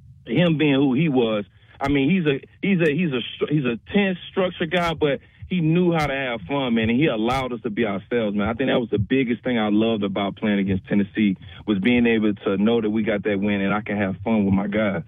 him being who he was, I mean, he's a, he's a, he's a, he's a tense, structured guy, but he knew how to have fun, man, and he allowed us to be ourselves, man. I think that was the biggest thing I loved about playing against Tennessee was being able to know that we got that win and I can have fun with my guys.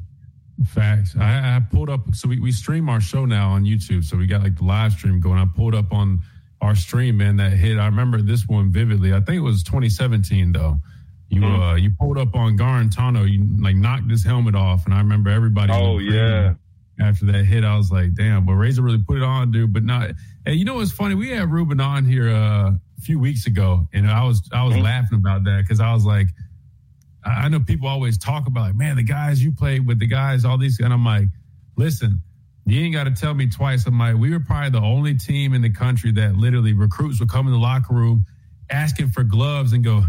Facts. I, I pulled up, so we, we stream our show now on YouTube, so we got like the live stream going. I pulled up on our stream, man, that hit. I remember this one vividly. I think it was twenty seventeen, though. You mm-hmm. uh, you pulled up on Garantano, you like knocked his helmet off, and I remember everybody. Oh, yeah. After that hit, I was like, damn, but Razor really put it on, dude. But not, and you know what's funny? We had Reuben on here uh, a few weeks ago, and I was I was mm-hmm. laughing about that because I was like, I know people always talk about, like, man, the guys you played with, the guys, all these, and I'm like, listen, you ain't got to tell me twice. I'm like, we were probably the only team in the country that literally recruits would come in the locker room asking for gloves and go,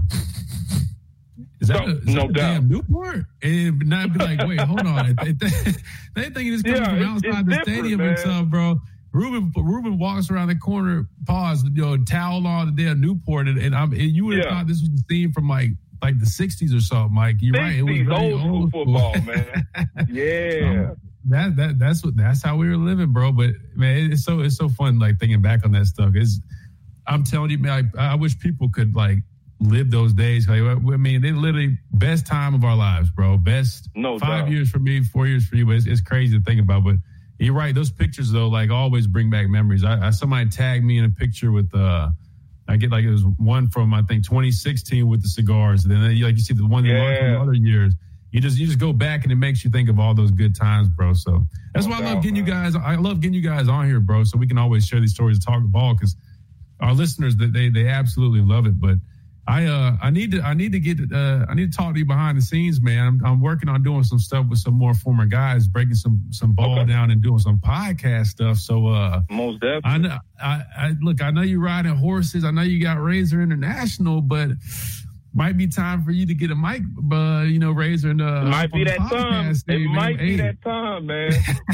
Is that, no, a, is no that a doubt. damn Newport? And not be like, wait, hold on. They, they, they think it's coming Yeah, from it's- outside it's the stadium different, and stuff, bro. Ruben, Ruben walks around the corner, pause, you know, towel on the damn Newport, and, and, I'm, and you would have Yeah. thought this was a scene from like like the sixties or something, Mike. You're right. It was sixties very old school old football, school. man. Yeah. Um, that that that's what that's how we were living, bro. But man, it's so it's so fun, like thinking back on that stuff. Is I'm telling you, man, I, I wish people could like live those days. Like, I mean, they literally best time of our lives, bro. Best No five doubt. years for me, four years for you. But it's, it's crazy to think about. But you're right; those pictures though, like always bring back memories. I, I somebody tagged me in a picture with uh. I get like it was one from I think twenty sixteen with the cigars, and then like you see the one Yeah. from other years. You just you just go back and it makes you think of all those good times, bro. So that's No why I doubt, love getting man. you guys. I love getting you guys on here, bro, so we can always share these stories and talk ball because our listeners that they they absolutely love it. But I uh I need to I need to get uh I need to talk to you behind the scenes, man. I'm, I'm working on doing some stuff with some more former guys, breaking some some ball Okay. down and doing some podcast stuff. So uh. Most definitely. I know. I, I look. I know you riding horses. I know you got Razor International, but might be time for you to get a mic, uh, you know, Razor. And, uh, it might be that time. It hey, might man. be hey. that time, man.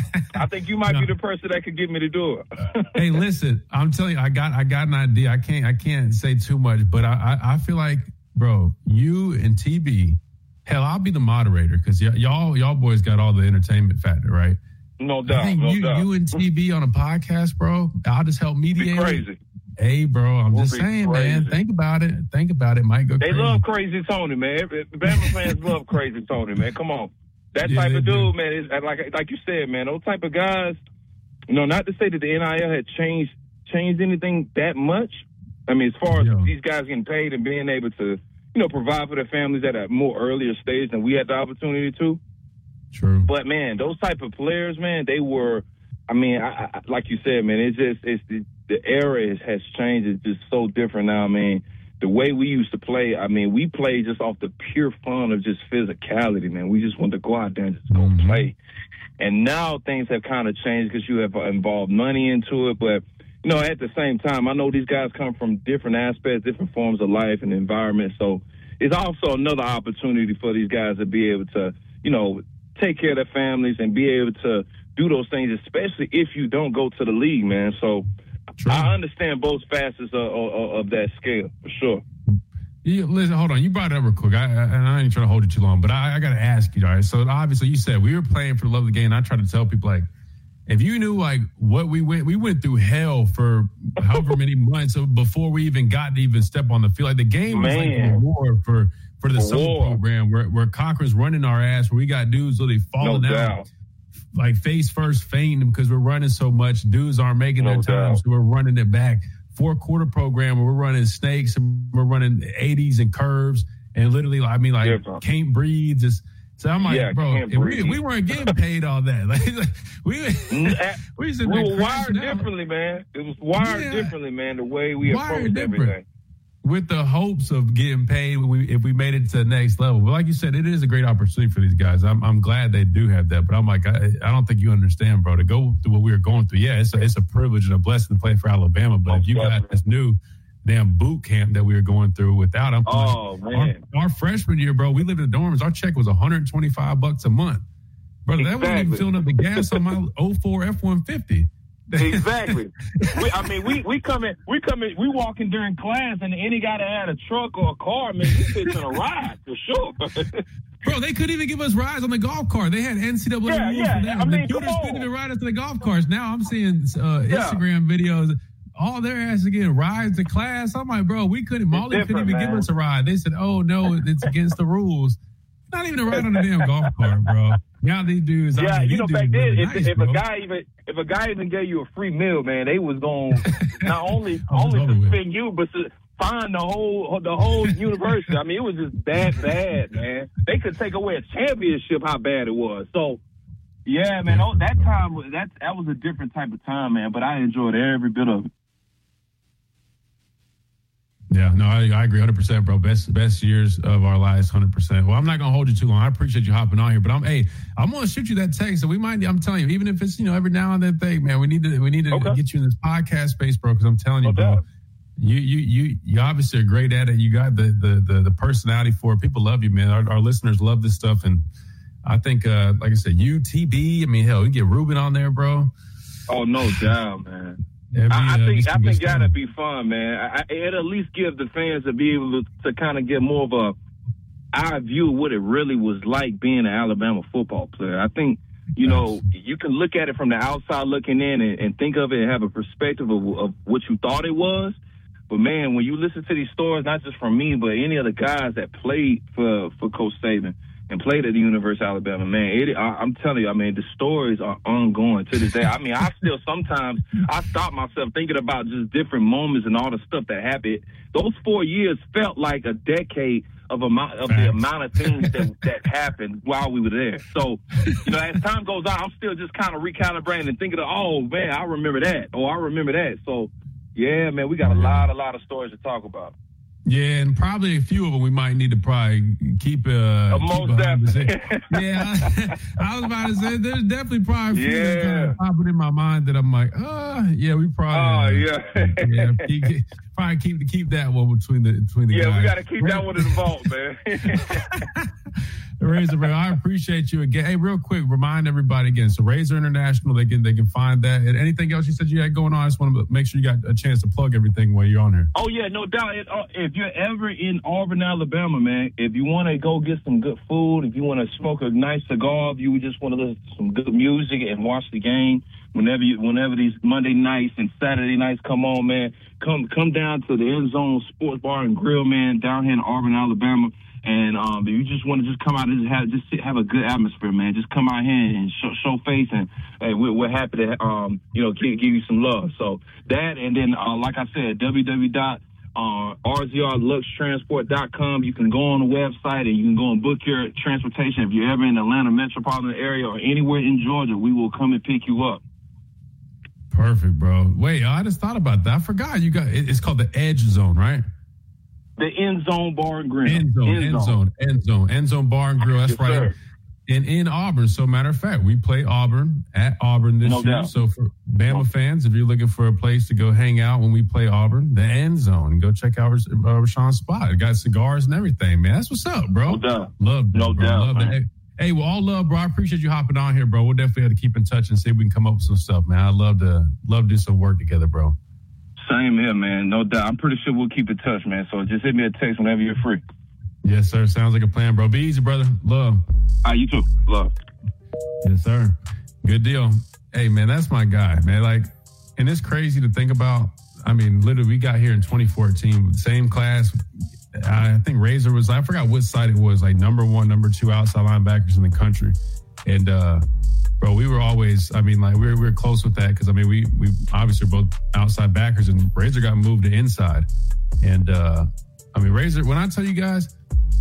I think you might no. be the person that could get me to do it. Hey, listen, I'm telling you, I got, I got an idea. I can't, I can't say too much, but I, I, I feel like, bro, you and T B, hell, I'll be the moderator because y- y'all, y'all boys got all the entertainment factor, right? No doubt. I think no you, doubt. you and T B on a podcast, bro. I'll just help mediate. Be crazy. Hey, bro, I'm We'll just saying, crazy. man. Think about it. Think about it. Might go. They crazy. love Crazy Tony, man. Bama fans love Crazy Tony, man. Come on, that Yeah, type they of do. dude, man. Is like like you said, man. Those type of guys. You know, not to say that the N I L had changed changed anything that much. I mean, as far as Yo. these guys getting paid and being able to, you know, provide for their families at a more earlier stage than we had the opportunity to. True. But man, those type of players, man, they were. I mean, I, I, like you said, man, it's just it's the, the era is, has changed. It's just so different now. I mean, the way we used to play. I mean, we played just off the pure fun of just physicality, man. We just wanted to go out there and just go Mm-hmm. play. And now things have kind of changed because you have involved money into it. But you know, at the same time, I know these guys come from different aspects, different forms of life and environment. So it's also another opportunity for these guys to be able to, you know, take care of their families and be able to do those things, especially if you don't go to the league, man. So True. I understand both facets of, of, of that scale for sure. You, listen, hold on. You brought it up real quick, I, I, and I ain't trying to hold it too long, but I, I got to ask you, all right? So obviously you said we were playing for the love of the game. And I try to tell people, like, if you knew, like, what we went, we went through hell for however many months before we even got to even step on the field. Like, the game was Man. like a war for, for the A summer war. program where, where Cochran's running our ass, where we got dudes literally falling No out. doubt. Like face first fainting because we're running so much. Dudes aren't making No their time, doubt. so we're running it back. Four quarter program where we're running snakes and we're running eighties and curves and literally, I mean, like Yeah, bro. can't breathe. Just so I'm like, Yeah, bro, can't if we, breathe. we weren't getting paid all that. Like, like, we we used to We be were wired crashing out differently, man. It was wired Yeah. differently, man, the way we Wired approached different. everything. with the hopes of getting paid when we, if we made it to the next level. But like you said, it is a great opportunity for these guys. I'm I'm glad they do have that. But I'm like, I, I don't think you understand, bro. To go through what we were going through, yeah, it's a, it's a privilege and a blessing to play for Alabama. But if you got this new damn boot camp that we were going through without them, Oh, man. Our, our freshman year, bro, we lived in the dorms. Our check was one hundred twenty-five bucks a month. Brother, that wasn't even Exactly. filling up the gas on my oh four F one fifty. Exactly. we, I mean, we we come in, we come in, we walking during class, and any guy that had a truck or a car, man, he fits in a ride for sure. Bro, they couldn't even give us rides on the golf cart. They had N C double A Yeah, rules yeah. for that. I mean, the come tutors on. couldn't even ride us to the golf carts. Now I'm seeing uh, Yeah. Instagram videos. All their asses getting rides to class. I'm like, bro, we couldn't. Molly couldn't different, even give man. us a ride. They said, oh no, it's against the rules. Not even a ride on the damn golf cart, bro. Now these dudes, I Yeah, mean, you these know, dudes back then, really if, nice, if bro. a guy even if a guy even gave you a free meal, man, they was going not only Oh, it's only over with. suspend you, but to find the whole the whole university. I mean, it was just that bad, man. They could take away a championship. How bad it was. So, yeah, man, oh, that time was that that was a different type of time, man. But I enjoyed every bit of it. Yeah, no, I, I agree one hundred percent, bro. Best best years of our lives, one hundred percent. Well, I'm not going to hold you too long. I appreciate you hopping on here, but I'm, hey, I'm going to shoot you that text. So we might, I'm telling you, even if it's, you know, every now and then thing, man, we need to, we need to Okay. get you in this podcast space, bro, because I'm telling you, No bro, doubt. you, you, you, you obviously are great at it. You got the, the, the, the personality for it. People love you, man. Our, our listeners love this stuff. And I think, uh, like I said, U T B, I mean, hell, we get Ruben on there, bro. Oh, no doubt, man. That'd be, I, I uh, be think I some good think stuff. that'd be fun, man. I, I, it'd at least give the fans to be able to, to kind of get more of a eye view of what it really was like being an Alabama football player. I think, you know, you can look at it from the outside looking in and, and think of it and have a perspective of, of what you thought it was. But, man, when you listen to these stories, not just from me, but any of the guys that played for, for Coach Saban and played at the University of Alabama, man, it, I, I'm telling you, I mean, the stories are ongoing to this day. I mean, I still sometimes, I stop myself thinking about just different moments and all the stuff that happened. Those four years felt like a decade of, amount, of the amount of things that, that happened while we were there. So, you know, as time goes on, I'm still just kind of recalibrating and thinking of, oh, man, I remember that, or I remember that. So, yeah, man, we got a lot, a lot of stories to talk about. Yeah, and probably a few of them we might need to probably keep uh most keep behind the definitely. scenes. Yeah, I, I was about to say there's definitely probably a few that kind Yeah. of popping in my mind that I'm like, uh, yeah, we probably Oh, uh, yeah. yeah, keep, keep- probably keep keep that one between the between the Yeah, guys. we got to keep that one in the vault, man. Razor, bro, I appreciate you again. Hey, real quick, remind everybody again. So Razor International, they can they can find that. And anything else you said you had going on, I just want to make sure you got a chance to plug everything while you're on here. Oh, yeah, no doubt. It, uh, if you're ever in Auburn, Alabama, man, if you want to go get some good food, if you want to smoke a nice cigar, if you just want to listen to some good music and watch the game, whenever you, whenever these Monday nights and Saturday nights come on, man, come come down to the End Zone Sports Bar and Grill, man, down here in Auburn, Alabama. And um, if you just want to just come out and just have just sit, have a good atmosphere, man, just come out here and show, show face, and hey, we're, we're happy to um, you know give, give you some love. So that, and then uh, like I said, w w w dot r z r lux transport dot com. You can go on the website and you can go and book your transportation. If you're ever in the Atlanta metropolitan area or anywhere in Georgia, we will come and pick you up. Perfect, bro. Wait, I just thought about that. I forgot you got it- it's called the Edge Zone, right? The End Zone Bar and Grill. End zone, end zone, end zone, end zone bar and grill. That's Yes, right. sir. And in Auburn, so matter of fact, we play Auburn at Auburn this No year. doubt. So for Bama fans, if you're looking for a place to go hang out when we play Auburn, the End Zone, and go check out Rash- uh, Rashawn's spot. It got cigars and everything, man. That's what's up, bro. No doubt. Love that, No bro. doubt, Love that. man. Hey, hey, well, all love, bro. I appreciate you hopping on here, bro. We'll definitely have to keep in touch and see if we can come up with some stuff, man. I'd love to love to do some work together, bro. Same here, man. No doubt. I'm pretty sure we'll keep in touch, man. So just hit me a text whenever you're free. Yes, sir. Sounds like a plan, bro. Be easy, brother. Love. All right, you too. Love. Yes, sir. Good deal. Hey, man, that's my guy, man. Like, and it's crazy to think about. I mean, literally, we got here in twenty fourteen, same class. I think Razor was, I forgot what side it was, like number one, number two outside linebackers in the country. And, uh, bro, we were always, I mean, like, we were, we were close with that because, I mean, we, we obviously are both outside backers, and Razor got moved to inside. And, uh, I mean, Razor, when I tell you guys,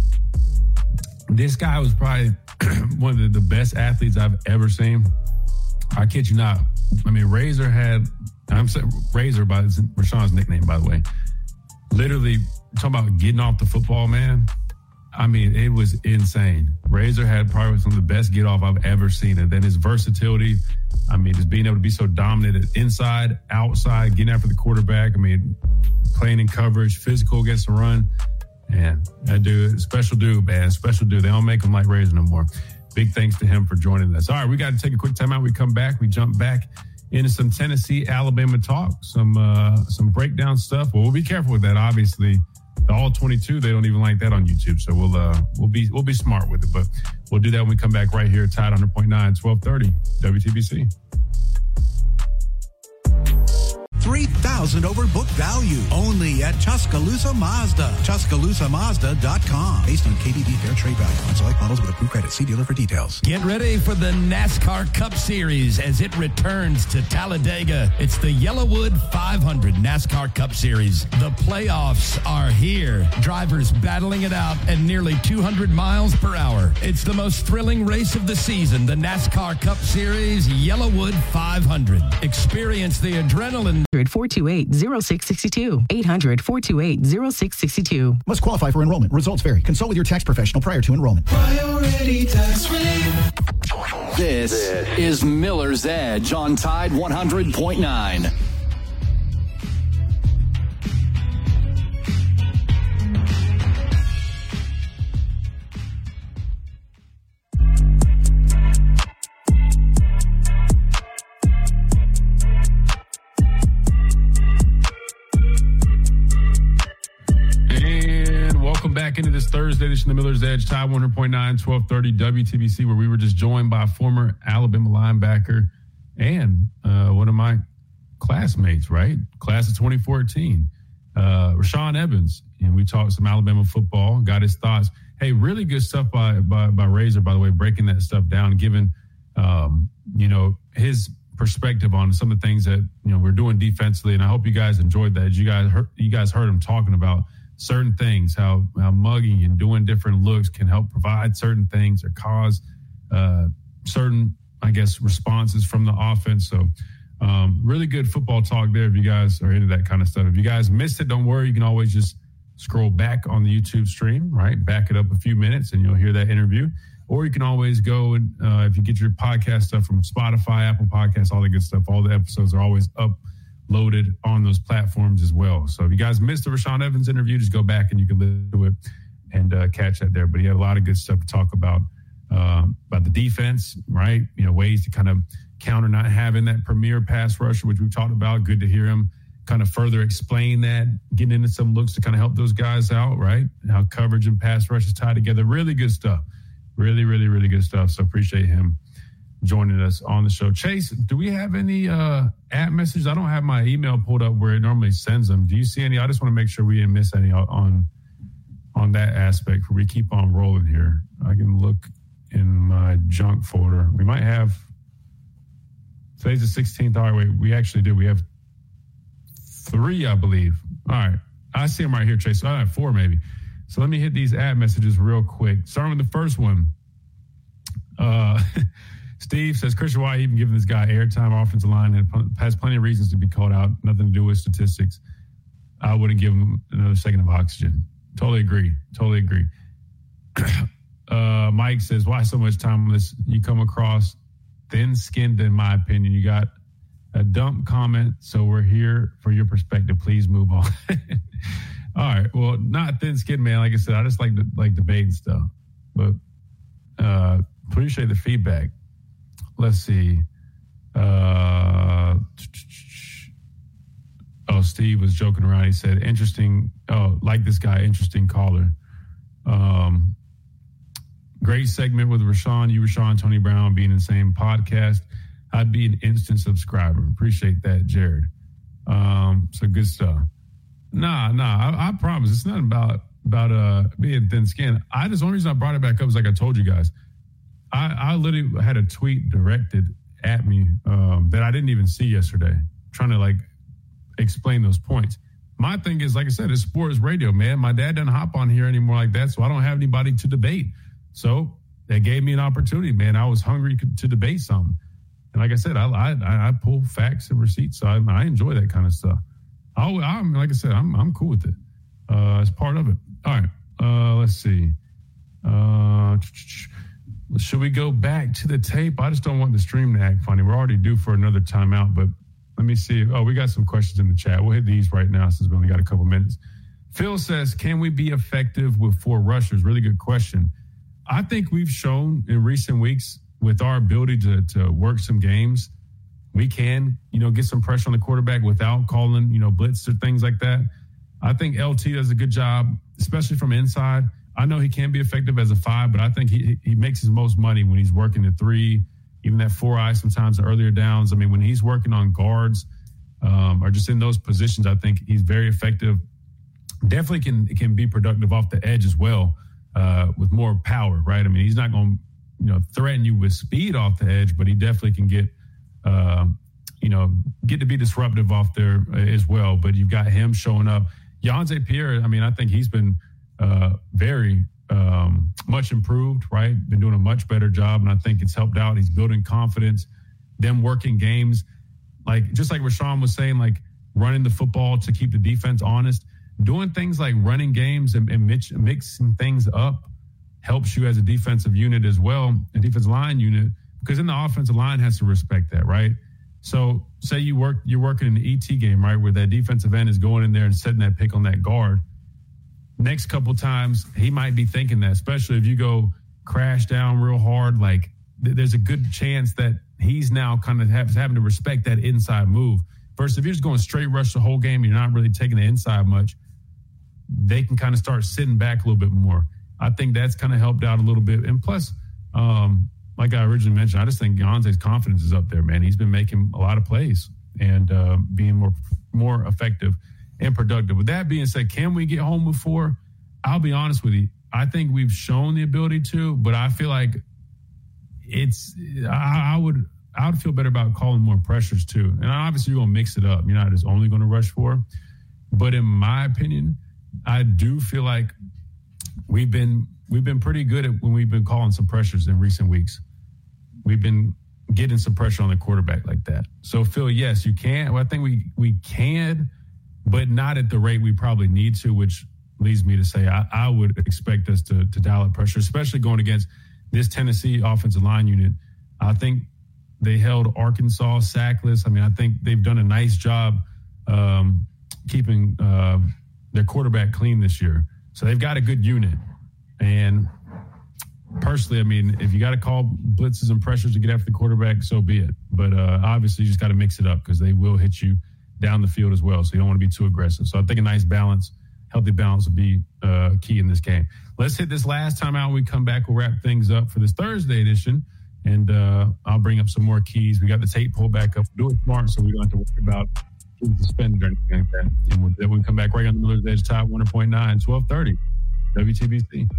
this guy was probably one of the, the best athletes I've ever seen. I kid you not. I mean, Razor had, I'm saying Razor by Rashawn's nickname, by the way. Literally, talking about getting off the football, man. I mean, it was insane. Razor had probably some of the best get off I've ever seen. And then his versatility, I mean, just being able to be so dominant inside, outside, getting after the quarterback. I mean, playing in coverage, physical against the run. Man, that dude, special dude, man, special dude. They don't make him like Razor no more. Big thanks to him for joining us. All right, we got to take a quick time out. We come back. We jump back into some Tennessee, Alabama talk, some uh, some breakdown stuff. Well, we'll be careful with that. Obviously, the all twenty-two, they don't even like that on YouTube. So we'll uh, we'll be we'll be smart with it. But we'll do that when we come back right here at Tide one hundred point nine, twelve thirty W T B C. three thousand over book value only at Tuscaloosa Mazda. Tuscaloosa Mazda dot com. Based on K B B Fair Trade Value on select models with approved credit. See dealer for details. Get ready for the NASCAR Cup Series as it returns to Talladega. It's the Yellowwood five hundred NASCAR Cup Series. The playoffs are here. Drivers battling it out at nearly two hundred miles per hour. It's the most thrilling race of the season, the NASCAR Cup Series Yellowwood five hundred. Experience the adrenaline. four two eight, zero six six two. eight hundred, four two eight, zero six six two. Must qualify for enrollment. Results vary. Consult with your tax professional prior to enrollment. Priority tax relief. This, this is Miller's Edge on Tide one hundred point nine. Welcome back into this Thursday edition of Miller's Edge, Tide one hundred point nine, twelve thirty W T B C, where we were just joined by a former Alabama linebacker and uh, one of my classmates, right? Class of twenty fourteen, uh, Rashaan Evans. And we talked some Alabama football, got his thoughts. Hey, really good stuff by by, by Razor, by the way, breaking that stuff down, giving, um, you know, his perspective on some of the things that, you know, we're doing defensively. And I hope you guys enjoyed that. You guys heard, you guys heard him talking about certain things, how, how mugging and doing different looks can help provide certain things or cause uh, certain, I guess, responses from the offense. So um, really good football talk there if you guys are into that kind of stuff. If you guys missed it, don't worry. You can always just scroll back on the YouTube stream, right? Back it up a few minutes and you'll hear that interview. Or you can always go and uh, if you get your podcast stuff from Spotify, Apple Podcasts, all the good stuff, all the episodes are always uploaded on those platforms as well. So if you guys missed the Rashaan Evans interview, just go back and you can listen to it and uh, catch that there. But he had a lot of good stuff to talk about, uh, about the defense, right? You know, ways to kind of counter not having that premier pass rusher, which we've talked about. Good to hear him kind of further explain that, getting into some looks to kind of help those guys out, right? How coverage and pass rush is tied together. Really good stuff. Really, really, really good stuff. So appreciate him joining us on the show. Chase, do we have any uh, app messages? I don't have my email pulled up where it normally sends them. Do you see any? I just want to make sure we didn't miss any on on that aspect where we keep on rolling here. I can look in my junk folder. We might have, today's the sixteenth. All right, wait, we actually do. We have three, I believe. All right. I see them right here, Chase. I have four maybe. So let me hit these ad messages real quick. Starting with the first one. Uh, Steve says, Christian, why even giving this guy airtime offensive line and has plenty of reasons to be called out. Nothing to do with statistics. I wouldn't give him another second of oxygen. Totally agree. Totally agree. uh, Mike says, why so much time on this? You come across thin-skinned, in my opinion. You got a dumb comment, so we're here for your perspective. Please move on. All right. Well, not thin-skinned, man. Like I said, I just like to like debating stuff. But uh, appreciate the feedback. Let's see. Uh, oh, Steve was joking around. He said, interesting. Oh, like this guy, interesting caller. Um, great segment with Rashaan. You, Rashaan, Tony Brown being in the same podcast. I'd be an instant subscriber. Appreciate that, Jared. Um, so good stuff. Nah, nah, I, I promise. It's not about about uh, being thin-skinned. I just, the only reason I brought it back up is like I told you guys. I, I literally had a tweet directed at me um, that I didn't even see yesterday, trying to like explain those points. My thing is, like I said, it's sports radio, man. My dad doesn't hop on here anymore like that, so I don't have anybody to debate. So they gave me an opportunity, man. I was hungry to debate something. And like I said, I I, I pull facts and receipts, so I, I enjoy that kind of stuff. I'll, I'm like I said, I'm I'm cool with it. Uh, it's part of it. All right. Uh, let's see. Uh, should we go back to the tape? I just don't want the stream to act funny. We're already due for another timeout, but let me see. Oh, we got some questions in the chat. We'll hit these right now since we only got a couple minutes. Phil says, can we be effective with four rushers? Really good question. I think we've shown in recent weeks with our ability to to work some games, we can, you know, get some pressure on the quarterback without calling, you know, blitz or things like that. I think L T does a good job, especially from inside. I know he can be effective as a five, but I think he he makes his most money when he's working the three, even that four eye sometimes the earlier downs. I mean, when he's working on guards um, or just in those positions, I think he's very effective. Definitely can can be productive off the edge as well uh, with more power, right? I mean, he's not going to, you know, threaten you with speed off the edge, but he definitely can get, uh, you know, get to be disruptive off there as well. But you've got him showing up. Yhonzae Pierre, I mean, I think he's been uh, very um, much improved, right? Been doing a much better job, and I think it's helped out. He's building confidence, them working games. Like, just like Rashaan was saying, like running the football to keep the defense honest, doing things like running games and, and mix, mixing things up helps you as a defensive unit as well, a defensive line unit, because then the offensive line has to respect that, right? So say you work, you're working in the E T game, right, where that defensive end is going in there and setting that pick on that guard. Next couple times, he might be thinking that, especially if you go crash down real hard, like th- there's a good chance that he's now kind of have, having to respect that inside move. Versus if you're just going straight rush the whole game, you're not really taking the inside much, they can kind of start sitting back a little bit more. I think that's kind of helped out a little bit. And plus, um, like I originally mentioned, I just think Yhonzae's confidence is up there, man. He's been making a lot of plays and uh, being more more effective and productive. With that being said, can we get home with four? I'll be honest with you. I think we've shown the ability to, but I feel like it's I, I would I would feel better about calling more pressures too. And obviously you're going to mix it up. You're not just only going to rush four. But in my opinion, I do feel like we've been we've been pretty good at when we've been calling some pressures in recent weeks. We've been getting some pressure on the quarterback like that. So, Phil, yes, you can. Well, I think we we can, but not at the rate we probably need to, which leads me to say I, I would expect us to, to dial up pressure, especially going against this Tennessee offensive line unit. I think they held Arkansas sackless. I mean, I think they've done a nice job um, keeping uh, their quarterback clean this year. So they've got a good unit. And personally, I mean, if you got to call blitzes and pressures to get after the quarterback, so be it. But uh, obviously, you just got to mix it up because they will hit you down the field as well. So you don't want to be too aggressive. So I think a nice balance, healthy balance would be uh, key in this game. Let's hit this last time out. When we come back, we'll wrap things up for this Thursday edition. And uh, I'll bring up some more keys. We got the tape pulled back up. Do it smart so we don't have to worry about being suspended or anything like that. And we'll, then we'll come back right on the Miller's Edge Tide one hundred point nine, twelve thirty, W T B C.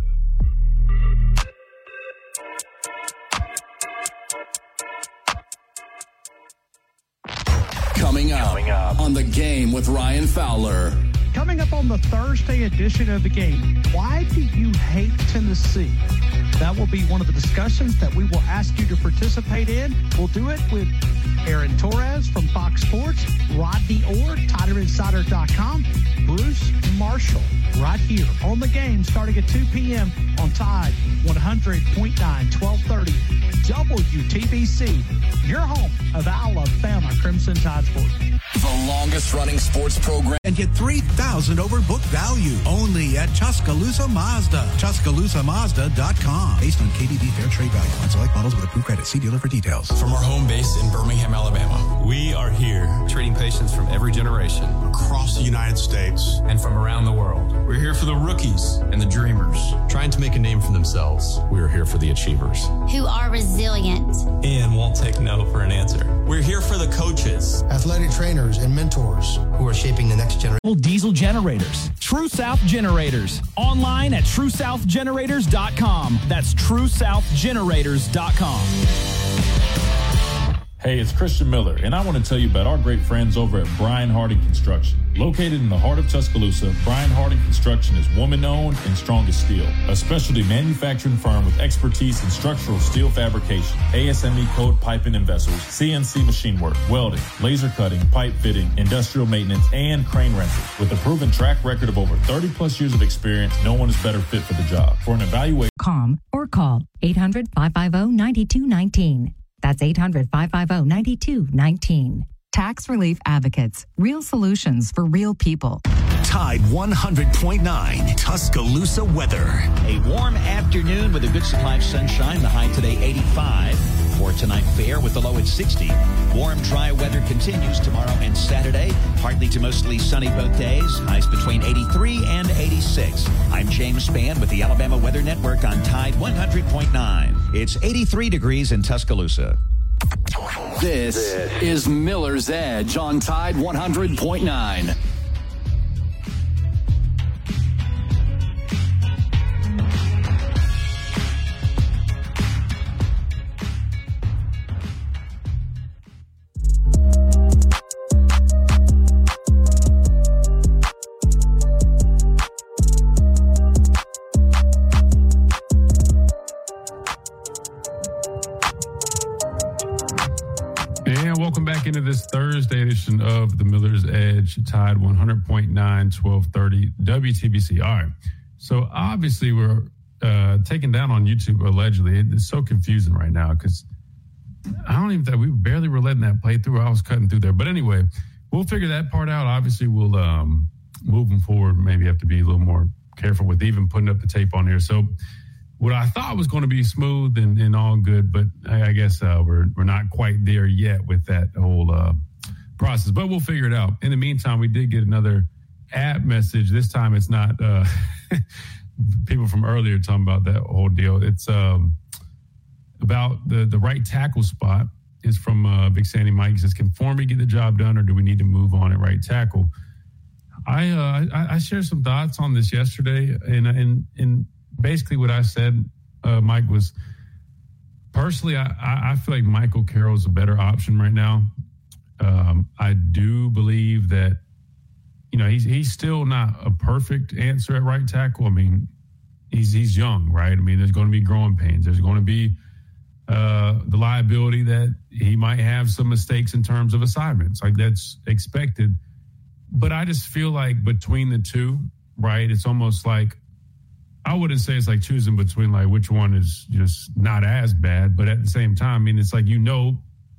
Coming up, Coming up on The Game with Ryan Fowler. Coming up on the Thursday edition of The Game, why do you hate Tennessee? That will be one of the discussions that we will ask you to participate in. We'll do it with Aaron Torres from Fox Sports, Rodney Orr, Tider Insider dot com, Bruce Marshall, right here on The Game, starting at two p.m. on Tide one hundred point nine, twelve thirty W T B C, your home of Alabama Crimson Tide Sports. The longest running sports program. And get three thousand over book value only at Tuscaloosa Mazda. Tuscaloosa Mazda dot com. Based on K B B Fair Trade Value on select models with approved credit. See dealer for details. From our home base in Birmingham, Alabama, We are here treating patients from every generation across the United States and from around the world. We're here for the rookies And the dreamers, trying to make a name for themselves. We are here for the achievers. Who are resilient. And won't take no for an answer. We're here for the coaches. Athletic trainers and mentors who are shaping the next generation. Diesel generators. True South Generators. Online at true south generators dot com. That's true south generators dot com. Hey, it's Christian Miller, and I want to tell you about our great friends over at Brian Harding Construction. Located in the heart of Tuscaloosa, Brian Harding Construction is woman-owned and strong as steel, a specialty manufacturing firm with expertise in structural steel fabrication, A S M E code piping and vessels, C N C machine work, welding, laser cutting, pipe fitting, industrial maintenance, and crane rentals. With a proven track record of over thirty plus years of experience, no one is better fit for the job. For an evaluation, Com or call eight hundred, five five zero, nine two one nine. That's eight hundred, five five zero, nine two one nine. Tax Relief Advocates. Real solutions for real people. Tide one hundred point nine, Tuscaloosa weather. A warm afternoon with a good supply of sunshine. The high today eighty-five. For tonight, fair with the low at sixty. Warm, dry weather continues tomorrow and Saturday. Partly to mostly sunny both days. Highs between eighty-three and eighty-six. I'm James Spann with the Alabama Weather Network on Tide one hundred point nine. It's eighty-three degrees in Tuscaloosa. This is Miller's Edge on Tide one hundred point nine. Welcome back into this Thursday edition of the Miller's Edge, Tide one hundred point nine, twelve thirty W T B C. All right. So obviously we're uh, taken down on YouTube allegedly. It's so confusing right now because I don't even think we barely were letting that play through. I was cutting through there. But anyway, we'll figure that part out. Obviously, we'll um, moving forward, maybe have to be a little more careful with even putting up the tape on here. So what I thought was going to be smooth and, and all good, but I, I guess uh, we're we're not quite there yet with that whole uh, process. But we'll figure it out. In the meantime, we did get another app message. This time, it's not uh, people from earlier talking about that whole deal. It's um, about the the right tackle spot. Is from uh, Big Sandy Mike. He says, "Can Formby get the job done, or do we need to move on at right tackle?" I uh, I, I shared some thoughts on this yesterday, and and and. Basically, what I said, uh, Mike, was personally, I, I feel like Michael Carroll is a better option right now. Um, I do believe that, you know, he's he's still not a perfect answer at right tackle. I mean, he's he's young, right? I mean, there's going to be growing pains. There's going to be uh, the liability that he might have some mistakes in terms of assignments. Like, that's expected. But I just feel like between the two, right? It's almost like, I wouldn't say it's like choosing between like which one is just not as bad, but at the same time, I mean, it's like, you know,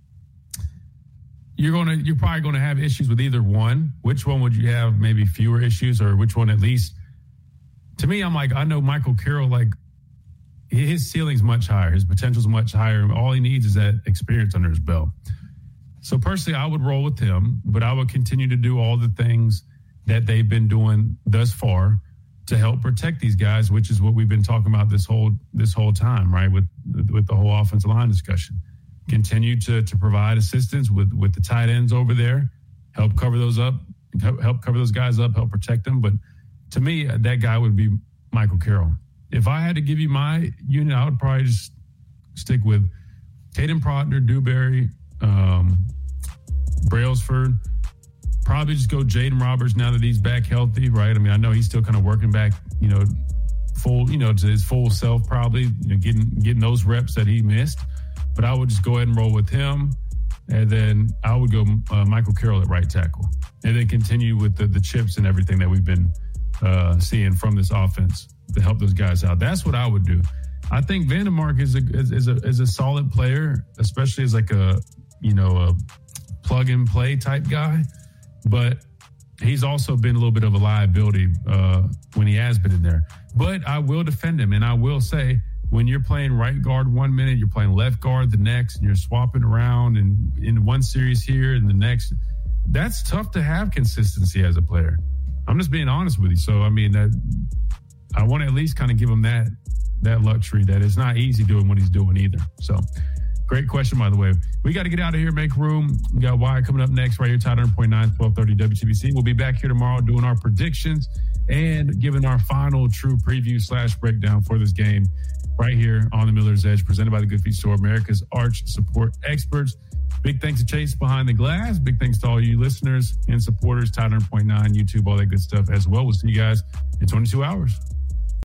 you're going to, you're probably going to have issues with either one. Which one would you have maybe fewer issues, or which one at least? To me, I'm like, I know Michael Carroll, like his ceiling's much higher. His potential's much higher. All he needs is that experience under his belt. So personally, I would roll with him, but I would continue to do all the things that they've been doing thus far to help protect these guys, which is what we've been talking about this whole this whole time, right? With with the whole offensive line discussion. Continue to to provide assistance with with the tight ends over there, help cover those up, help cover those guys up, help protect them. But to me, that guy would be Michael Carroll. If I had to give you my unit, I would probably just stick with Caden Proctor, Dewberry, um, Brailsford. Probably just go Jaden Roberts now that he's back healthy, right? I mean, I know he's still kind of working back, you know, full, you know, to his full self, probably, you know, getting getting those reps that he missed. But I would just go ahead and roll with him, and then I would go uh, Michael Carroll at right tackle, and then continue with the, the chips and everything that we've been uh, seeing from this offense to help those guys out. That's what I would do. I think Vandermark is a is, is a is a solid player, especially as like a you know a plug and play type guy, but he's also been a little bit of a liability uh, when he has been in there. But I will defend him, and I will say, when you're playing right guard one minute, you're playing left guard the next, and you're swapping around and in one series here and the next, that's tough to have consistency as a player. I'm just being honest with you. So, I mean, that I want to at least kind of give him that that luxury that it's not easy doing what he's doing either. So, great question, by the way. We got to get out of here, make room. We got Wire coming up next right here, Tide one hundred point nine, twelve thirty W T B C. We'll be back here tomorrow doing our predictions and giving our final true preview slash breakdown for this game right here on the Miller's Edge, presented by the Good Feet Store, America's arch support experts. Big thanks to Chase behind the glass. Big thanks to all you listeners and supporters, Tide one hundred point nine, YouTube, all that good stuff as well. We'll see you guys in twenty-two hours.